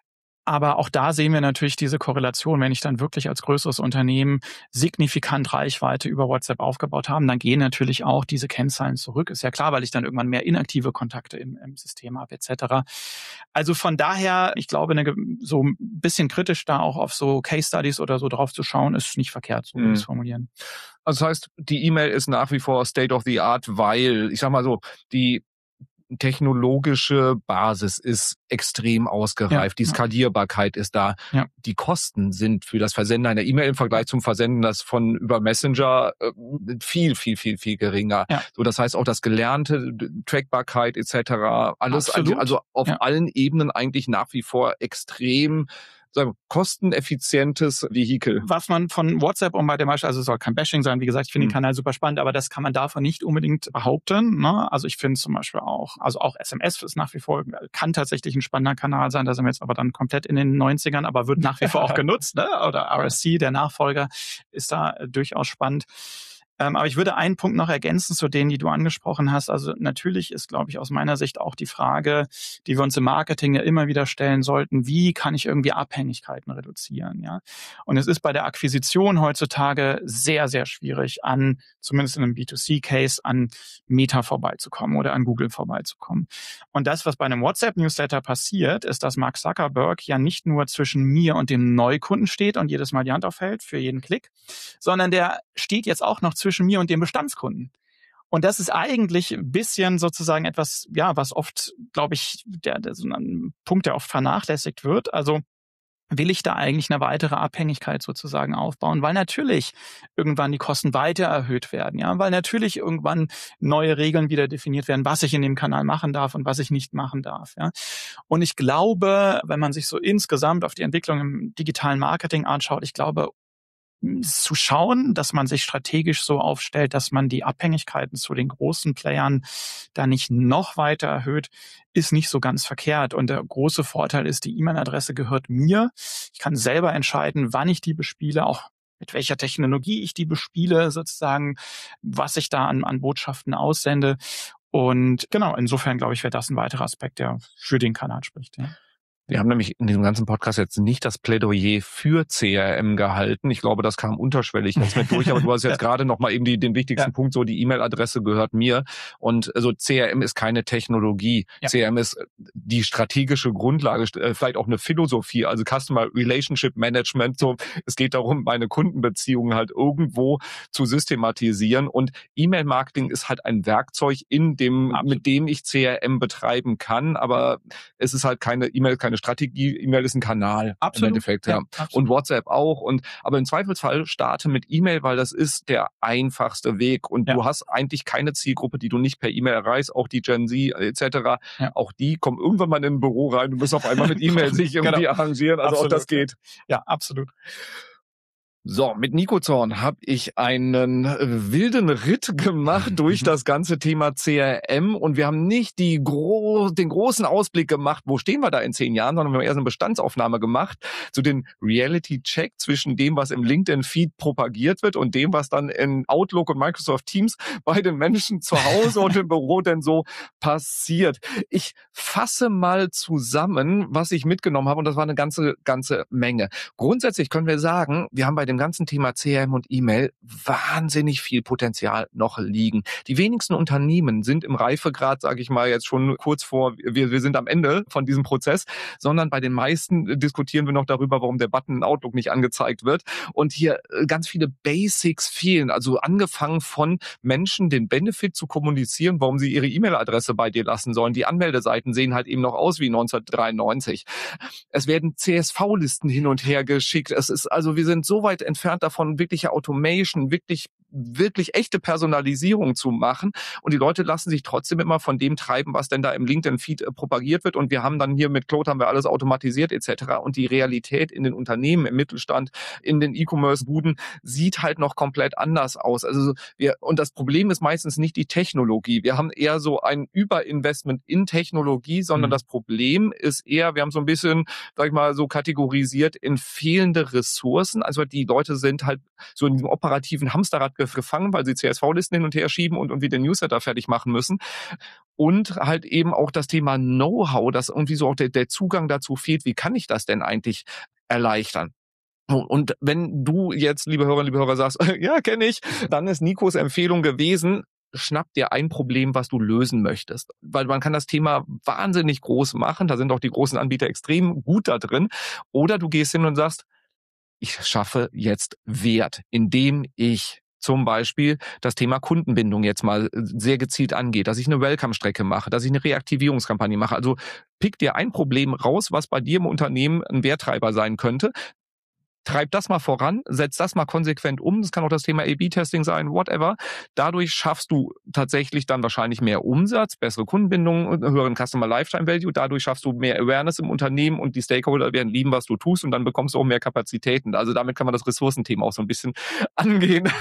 Aber auch da sehen wir natürlich diese Korrelation. Wenn ich dann wirklich als größeres Unternehmen signifikant Reichweite über WhatsApp aufgebaut habe, dann gehen natürlich auch diese Kennzahlen zurück. Ist ja klar, weil ich dann irgendwann mehr inaktive Kontakte im, im System habe et cetera. Also von daher, ich glaube, eine, so ein bisschen kritisch da auch auf so Case Studies oder so drauf zu schauen, ist nicht verkehrt, so würde ich es formulieren. Also das heißt, die E-Mail ist nach wie vor State of the Art, weil, ich sag mal so, die technologische Basis ist extrem ausgereift. Ja, die Skalierbarkeit ist da. Ja. Die Kosten sind für das Versenden einer E-Mail im Vergleich zum Versenden das von über Messenger äh, viel, viel, viel, viel geringer. Ja. So, das heißt auch das Gelernte, Trackbarkeit et cetera. Alles, also, also auf ja. allen Ebenen eigentlich nach wie vor extrem sagen wir, kosteneffizientes Vehikel. Was man von WhatsApp, um bei dem Beispiel, also es soll kein Bashing sein, wie gesagt, ich finde mhm. den Kanal super spannend, aber das kann man davon nicht unbedingt behaupten. Ne? Also ich finde zum Beispiel auch, also auch S M S ist nach wie vor, kann tatsächlich ein spannender Kanal sein, da sind wir jetzt aber dann komplett in den neunzigern, aber wird nach wie vor auch genutzt. Ne? Oder R S C, der Nachfolger, ist da durchaus spannend. Ähm, aber ich würde einen Punkt noch ergänzen zu denen, die du angesprochen hast. Also natürlich ist, glaube ich, aus meiner Sicht auch die Frage, die wir uns im Marketing ja immer wieder stellen sollten, wie kann ich irgendwie Abhängigkeiten reduzieren? Ja? Und es ist bei der Akquisition heutzutage sehr, sehr schwierig, an, zumindest in einem B zwei C-Case, an Meta vorbeizukommen oder an Google vorbeizukommen. Und das, was bei einem WhatsApp-Newsletter passiert, ist, dass Mark Zuckerberg ja nicht nur zwischen mir und dem Neukunden steht und jedes Mal die Hand aufhält für jeden Klick, sondern der steht jetzt auch noch zwischen zwischen mir und dem Bestandskunden. Und das ist eigentlich ein bisschen sozusagen etwas, ja, was oft, glaube ich, der, der so ein Punkt, der oft vernachlässigt wird. Also will ich da eigentlich eine weitere Abhängigkeit sozusagen aufbauen, weil natürlich irgendwann die Kosten weiter erhöht werden, ja, weil natürlich irgendwann neue Regeln wieder definiert werden, was ich in dem Kanal machen darf und was ich nicht machen darf, ja. Und ich glaube, wenn man sich so insgesamt auf die Entwicklung im digitalen Marketing anschaut, ich glaube, zu schauen, dass man sich strategisch so aufstellt, dass man die Abhängigkeiten zu den großen Playern da nicht noch weiter erhöht, ist nicht so ganz verkehrt. Und der große Vorteil ist, die E-Mail-Adresse gehört mir. Ich kann selber entscheiden, wann ich die bespiele, auch mit welcher Technologie ich die bespiele, sozusagen, was ich da an, an Botschaften aussende. Und genau, insofern glaube ich, wäre das ein weiterer Aspekt, der für den Kanal spricht. Ja. Wir haben nämlich in diesem ganzen Podcast jetzt nicht das Plädoyer für C R M gehalten. Ich glaube, das kam unterschwellig jetzt mit durch, aber du hast jetzt ja. gerade nochmal eben die, den wichtigsten ja. Punkt, so die E-Mail-Adresse gehört mir. Und also C R M ist keine Technologie. Ja. C R M ist die strategische Grundlage, vielleicht auch eine Philosophie, also Customer Relationship Management. So, es geht darum, meine Kundenbeziehungen halt irgendwo zu systematisieren. Und E-Mail-Marketing ist halt ein Werkzeug, in dem, Absolut. mit dem ich C R M betreiben kann. Aber es ist halt keine E-Mail, keine Strategie, E-Mail ist ein Kanal. Absolut. Im Endeffekt, ja. ja. Und WhatsApp auch. Und aber im Zweifelsfall starte mit E-Mail, weil das ist der einfachste Weg. Und ja. du hast eigentlich keine Zielgruppe, die du nicht per E-Mail erreichst, auch die Gen Z et cetera. Ja. Auch die kommen irgendwann mal in ein Büro rein und müssen auf einmal mit E-Mail sich irgendwie genau. arrangieren. Also absolut. Auch das geht. Ja, absolut. So, mit Nico Zorn habe ich einen wilden Ritt gemacht durch das ganze Thema C R M und wir haben nicht die gro- den großen Ausblick gemacht, wo stehen wir da in zehn Jahren, sondern wir haben erst eine Bestandsaufnahme gemacht zu den Reality-Check zwischen dem, was im LinkedIn-Feed propagiert wird und dem, was dann in Outlook und Microsoft Teams bei den Menschen zu Hause und im Büro denn so passiert. Ich fasse mal zusammen, was ich mitgenommen habe und das war eine ganze, ganze Menge. Grundsätzlich können wir sagen, wir haben bei dem ganzen Thema C R M und E-Mail wahnsinnig viel Potenzial noch liegen. Die wenigsten Unternehmen sind im Reifegrad, sage ich mal, jetzt schon kurz vor, wir, wir sind am Ende von diesem Prozess, sondern bei den meisten diskutieren wir noch darüber, warum der Button in Outlook nicht angezeigt wird. Und hier ganz viele Basics fehlen, also angefangen von Menschen den Benefit zu kommunizieren, warum sie ihre E-Mail-Adresse bei dir lassen sollen. Die Anmeldeseiten sehen halt eben noch aus wie neunzehnhundertdreiundneunzig. Es werden C S V-Listen hin und her geschickt. Es ist also, wir sind so weit entfernt davon, wirkliche Automation, wirklich wirklich echte Personalisierung zu machen. Und die Leute lassen sich trotzdem immer von dem treiben, was denn da im LinkedIn-Feed äh, propagiert wird. Und wir haben dann hier mit Claude haben wir alles automatisiert et cetera. Und die Realität in den Unternehmen, im Mittelstand, in den E-Commerce-Buden sieht halt noch komplett anders aus. Also wir, und das Problem ist meistens nicht die Technologie. Wir haben eher so ein Überinvestment in Technologie, sondern mhm. das Problem ist eher, wir haben so ein bisschen, sag ich mal, so kategorisiert in fehlende Ressourcen. Also die Leute sind halt so in diesem operativen Hamsterrad gefangen, weil sie C S V-Listen hin und her schieben und irgendwie den Newsletter fertig machen müssen. und halt eben auch das Thema Know-how, dass irgendwie so auch der, der Zugang dazu fehlt, wie kann ich das denn eigentlich erleichtern? Und wenn du jetzt, liebe Hörerinnen, liebe Hörer, sagst, ja, kenne ich, dann ist Nikos Empfehlung gewesen, schnapp dir ein Problem, was du lösen möchtest. Weil man kann das Thema wahnsinnig groß machen, da sind auch die großen Anbieter extrem gut da drin. Oder du gehst hin und sagst, ich schaffe jetzt Wert, indem ich zum Beispiel das Thema Kundenbindung jetzt mal sehr gezielt angehe, dass ich eine Welcome-Strecke mache, dass ich eine Reaktivierungskampagne mache. Also pick dir ein Problem raus, was bei dir im Unternehmen ein Werttreiber sein könnte. Treib das mal voran, setz das mal konsequent um. Das kann auch das Thema A B Testing sein, whatever. Dadurch schaffst du tatsächlich dann wahrscheinlich mehr Umsatz, bessere Kundenbindung, höheren Customer Lifetime Value. Dadurch schaffst du mehr Awareness im Unternehmen und die Stakeholder werden lieben, was du tust und dann bekommst du auch mehr Kapazitäten. Also damit kann man das Ressourcenthema auch so ein bisschen angehen.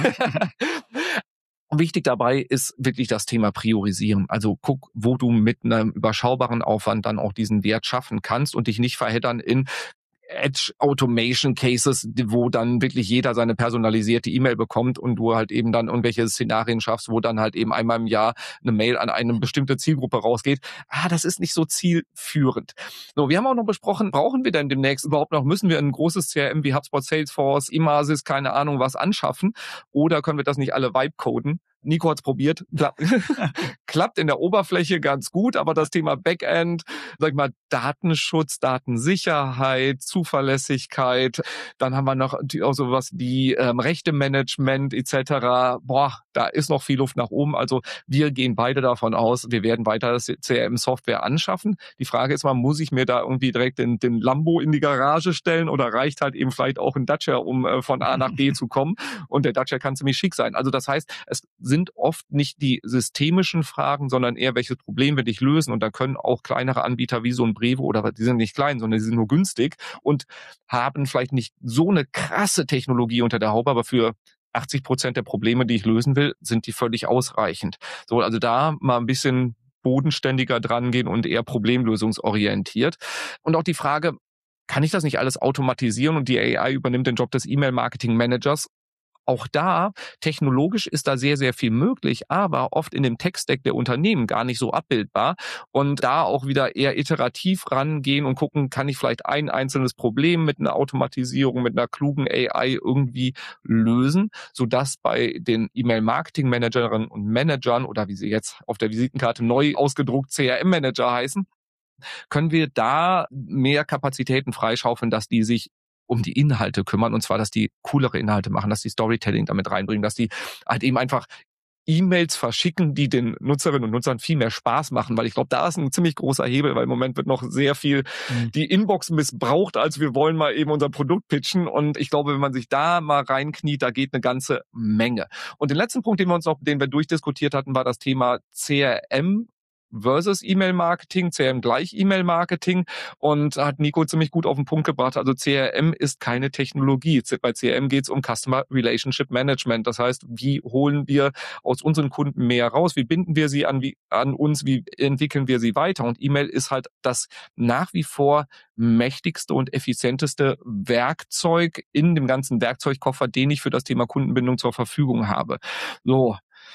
Wichtig dabei ist wirklich das Thema Priorisieren. Also guck, wo du mit einem überschaubaren Aufwand dann auch diesen Wert schaffen kannst und dich nicht verheddern in Edge Automation Cases, wo dann wirklich jeder seine personalisierte E-Mail bekommt und du halt eben dann irgendwelche Szenarien schaffst, wo dann halt eben einmal im Jahr eine Mail an eine bestimmte Zielgruppe rausgeht. Ah, das ist nicht so zielführend. So, wir haben auch noch besprochen, brauchen wir denn demnächst überhaupt noch, müssen wir ein großes C R M wie HubSpot, Salesforce, Emasis, keine Ahnung was anschaffen oder können wir das nicht alle Vibe coden? Nico hat's probiert, klappt, klappt in der Oberfläche ganz gut, aber das Thema Backend, sag ich mal, Datenschutz, Datensicherheit, Zuverlässigkeit, dann haben wir noch auch sowas wie ähm, Rechtemanagement et cetera. Boah, da ist noch viel Luft nach oben. Also wir gehen beide davon aus, wir werden weiter das C R M-Software anschaffen. Die Frage ist mal, muss ich mir da irgendwie direkt den, den Lambo in die Garage stellen oder reicht halt eben vielleicht auch ein Dacia, um äh, von A nach B zu kommen? Und der Dacia kann ziemlich schick sein. Also das heißt, es sind oft nicht die systemischen Fragen, sondern eher, welches Problem will ich lösen. Und da können auch kleinere Anbieter wie so ein Brevo, oder die sind nicht klein, sondern die sind nur günstig und haben vielleicht nicht so eine krasse Technologie unter der Haube, aber für achtzig Prozent der Probleme, die ich lösen will, sind die völlig ausreichend. So, also da mal ein bisschen bodenständiger dran gehen und eher problemlösungsorientiert. Und auch die Frage, kann ich das nicht alles automatisieren und die A I übernimmt den Job des E-Mail-Marketing-Managers? Auch da, technologisch ist da sehr, sehr viel möglich, aber oft in dem Tech-Stack der Unternehmen gar nicht so abbildbar. Und da auch wieder eher iterativ rangehen und gucken, kann ich vielleicht ein einzelnes Problem mit einer Automatisierung, mit einer klugen A I irgendwie lösen, sodass bei den E-Mail-Marketing-Managerinnen und Managern oder wie sie jetzt auf der Visitenkarte neu ausgedruckt C R M-Manager heißen, können wir da mehr Kapazitäten freischaufeln, dass die sich um die Inhalte kümmern, und zwar, dass die coolere Inhalte machen, dass die Storytelling damit reinbringen, dass die halt eben einfach E-Mails verschicken, die den Nutzerinnen und Nutzern viel mehr Spaß machen, weil ich glaube, da ist ein ziemlich großer Hebel, weil im Moment wird noch sehr viel mhm. die Inbox missbraucht, als wir wollen mal eben unser Produkt pitchen, und ich glaube, wenn man sich da mal reinkniet, da geht eine ganze Menge. Und den letzten Punkt, den wir uns noch, den wir durchdiskutiert hatten, war das Thema C R M versus E-Mail-Marketing, C R M gleich E-Mail-Marketing, und hat Nico ziemlich gut auf den Punkt gebracht. Also C R M ist keine Technologie. Bei C R M geht es um Customer Relationship Management. Das heißt, wie holen wir aus unseren Kunden mehr raus? Wie binden wir sie an, wie, an uns? Wie entwickeln wir sie weiter? Und E-Mail ist halt das nach wie vor mächtigste und effizienteste Werkzeug in dem ganzen Werkzeugkoffer, den ich für das Thema Kundenbindung zur Verfügung habe. So.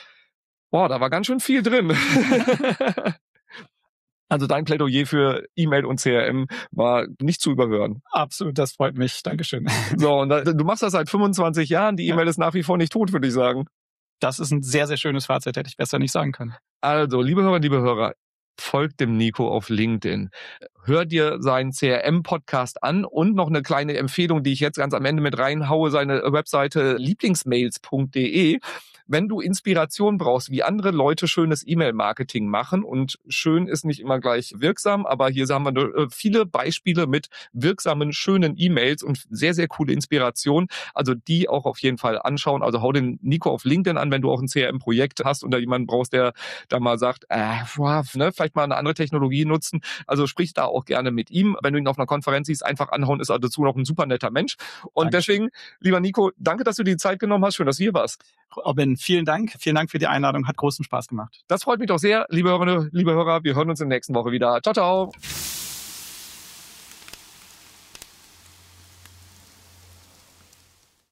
Boah, da war ganz schön viel drin. Also dein Plädoyer für E-Mail und C R M war nicht zu überhören. Absolut, das freut mich. Dankeschön. So, und da, du machst das seit fünfundzwanzig Jahren. Die E-Mail ja. ist nach wie vor nicht tot, würde ich sagen. Das ist ein sehr, sehr schönes Fazit, hätte ich besser nicht sagen können. Also, liebe Hörer, liebe Hörer, folgt dem Nico auf LinkedIn. Hör dir seinen C R M-Podcast an, und noch eine kleine Empfehlung, die ich jetzt ganz am Ende mit reinhaue, seine Webseite lieblingsmails punkt de. Wenn du Inspiration brauchst, wie andere Leute schönes E-Mail-Marketing machen, und schön ist nicht immer gleich wirksam, aber hier haben wir viele Beispiele mit wirksamen, schönen E-Mails und sehr, sehr coole Inspiration. Also die auch auf jeden Fall anschauen. Also hau den Nico auf LinkedIn an, wenn du auch ein C R M-Projekt hast und da jemanden brauchst, der da mal sagt, äh, wow, ne, vielleicht mal eine andere Technologie nutzen. Also sprich da auch gerne mit ihm. Wenn du ihn auf einer Konferenz siehst, einfach anhauen, ist er dazu noch ein super netter Mensch. Und danke. Deswegen, lieber Nico, danke, dass du dir die Zeit genommen hast. Schön, dass du hier warst. Robin, vielen Dank. Vielen Dank für die Einladung. Hat großen Spaß gemacht. Das freut mich doch sehr, liebe Hörerinnen, liebe Hörer. Wir hören uns in der nächsten Woche wieder. Ciao, ciao.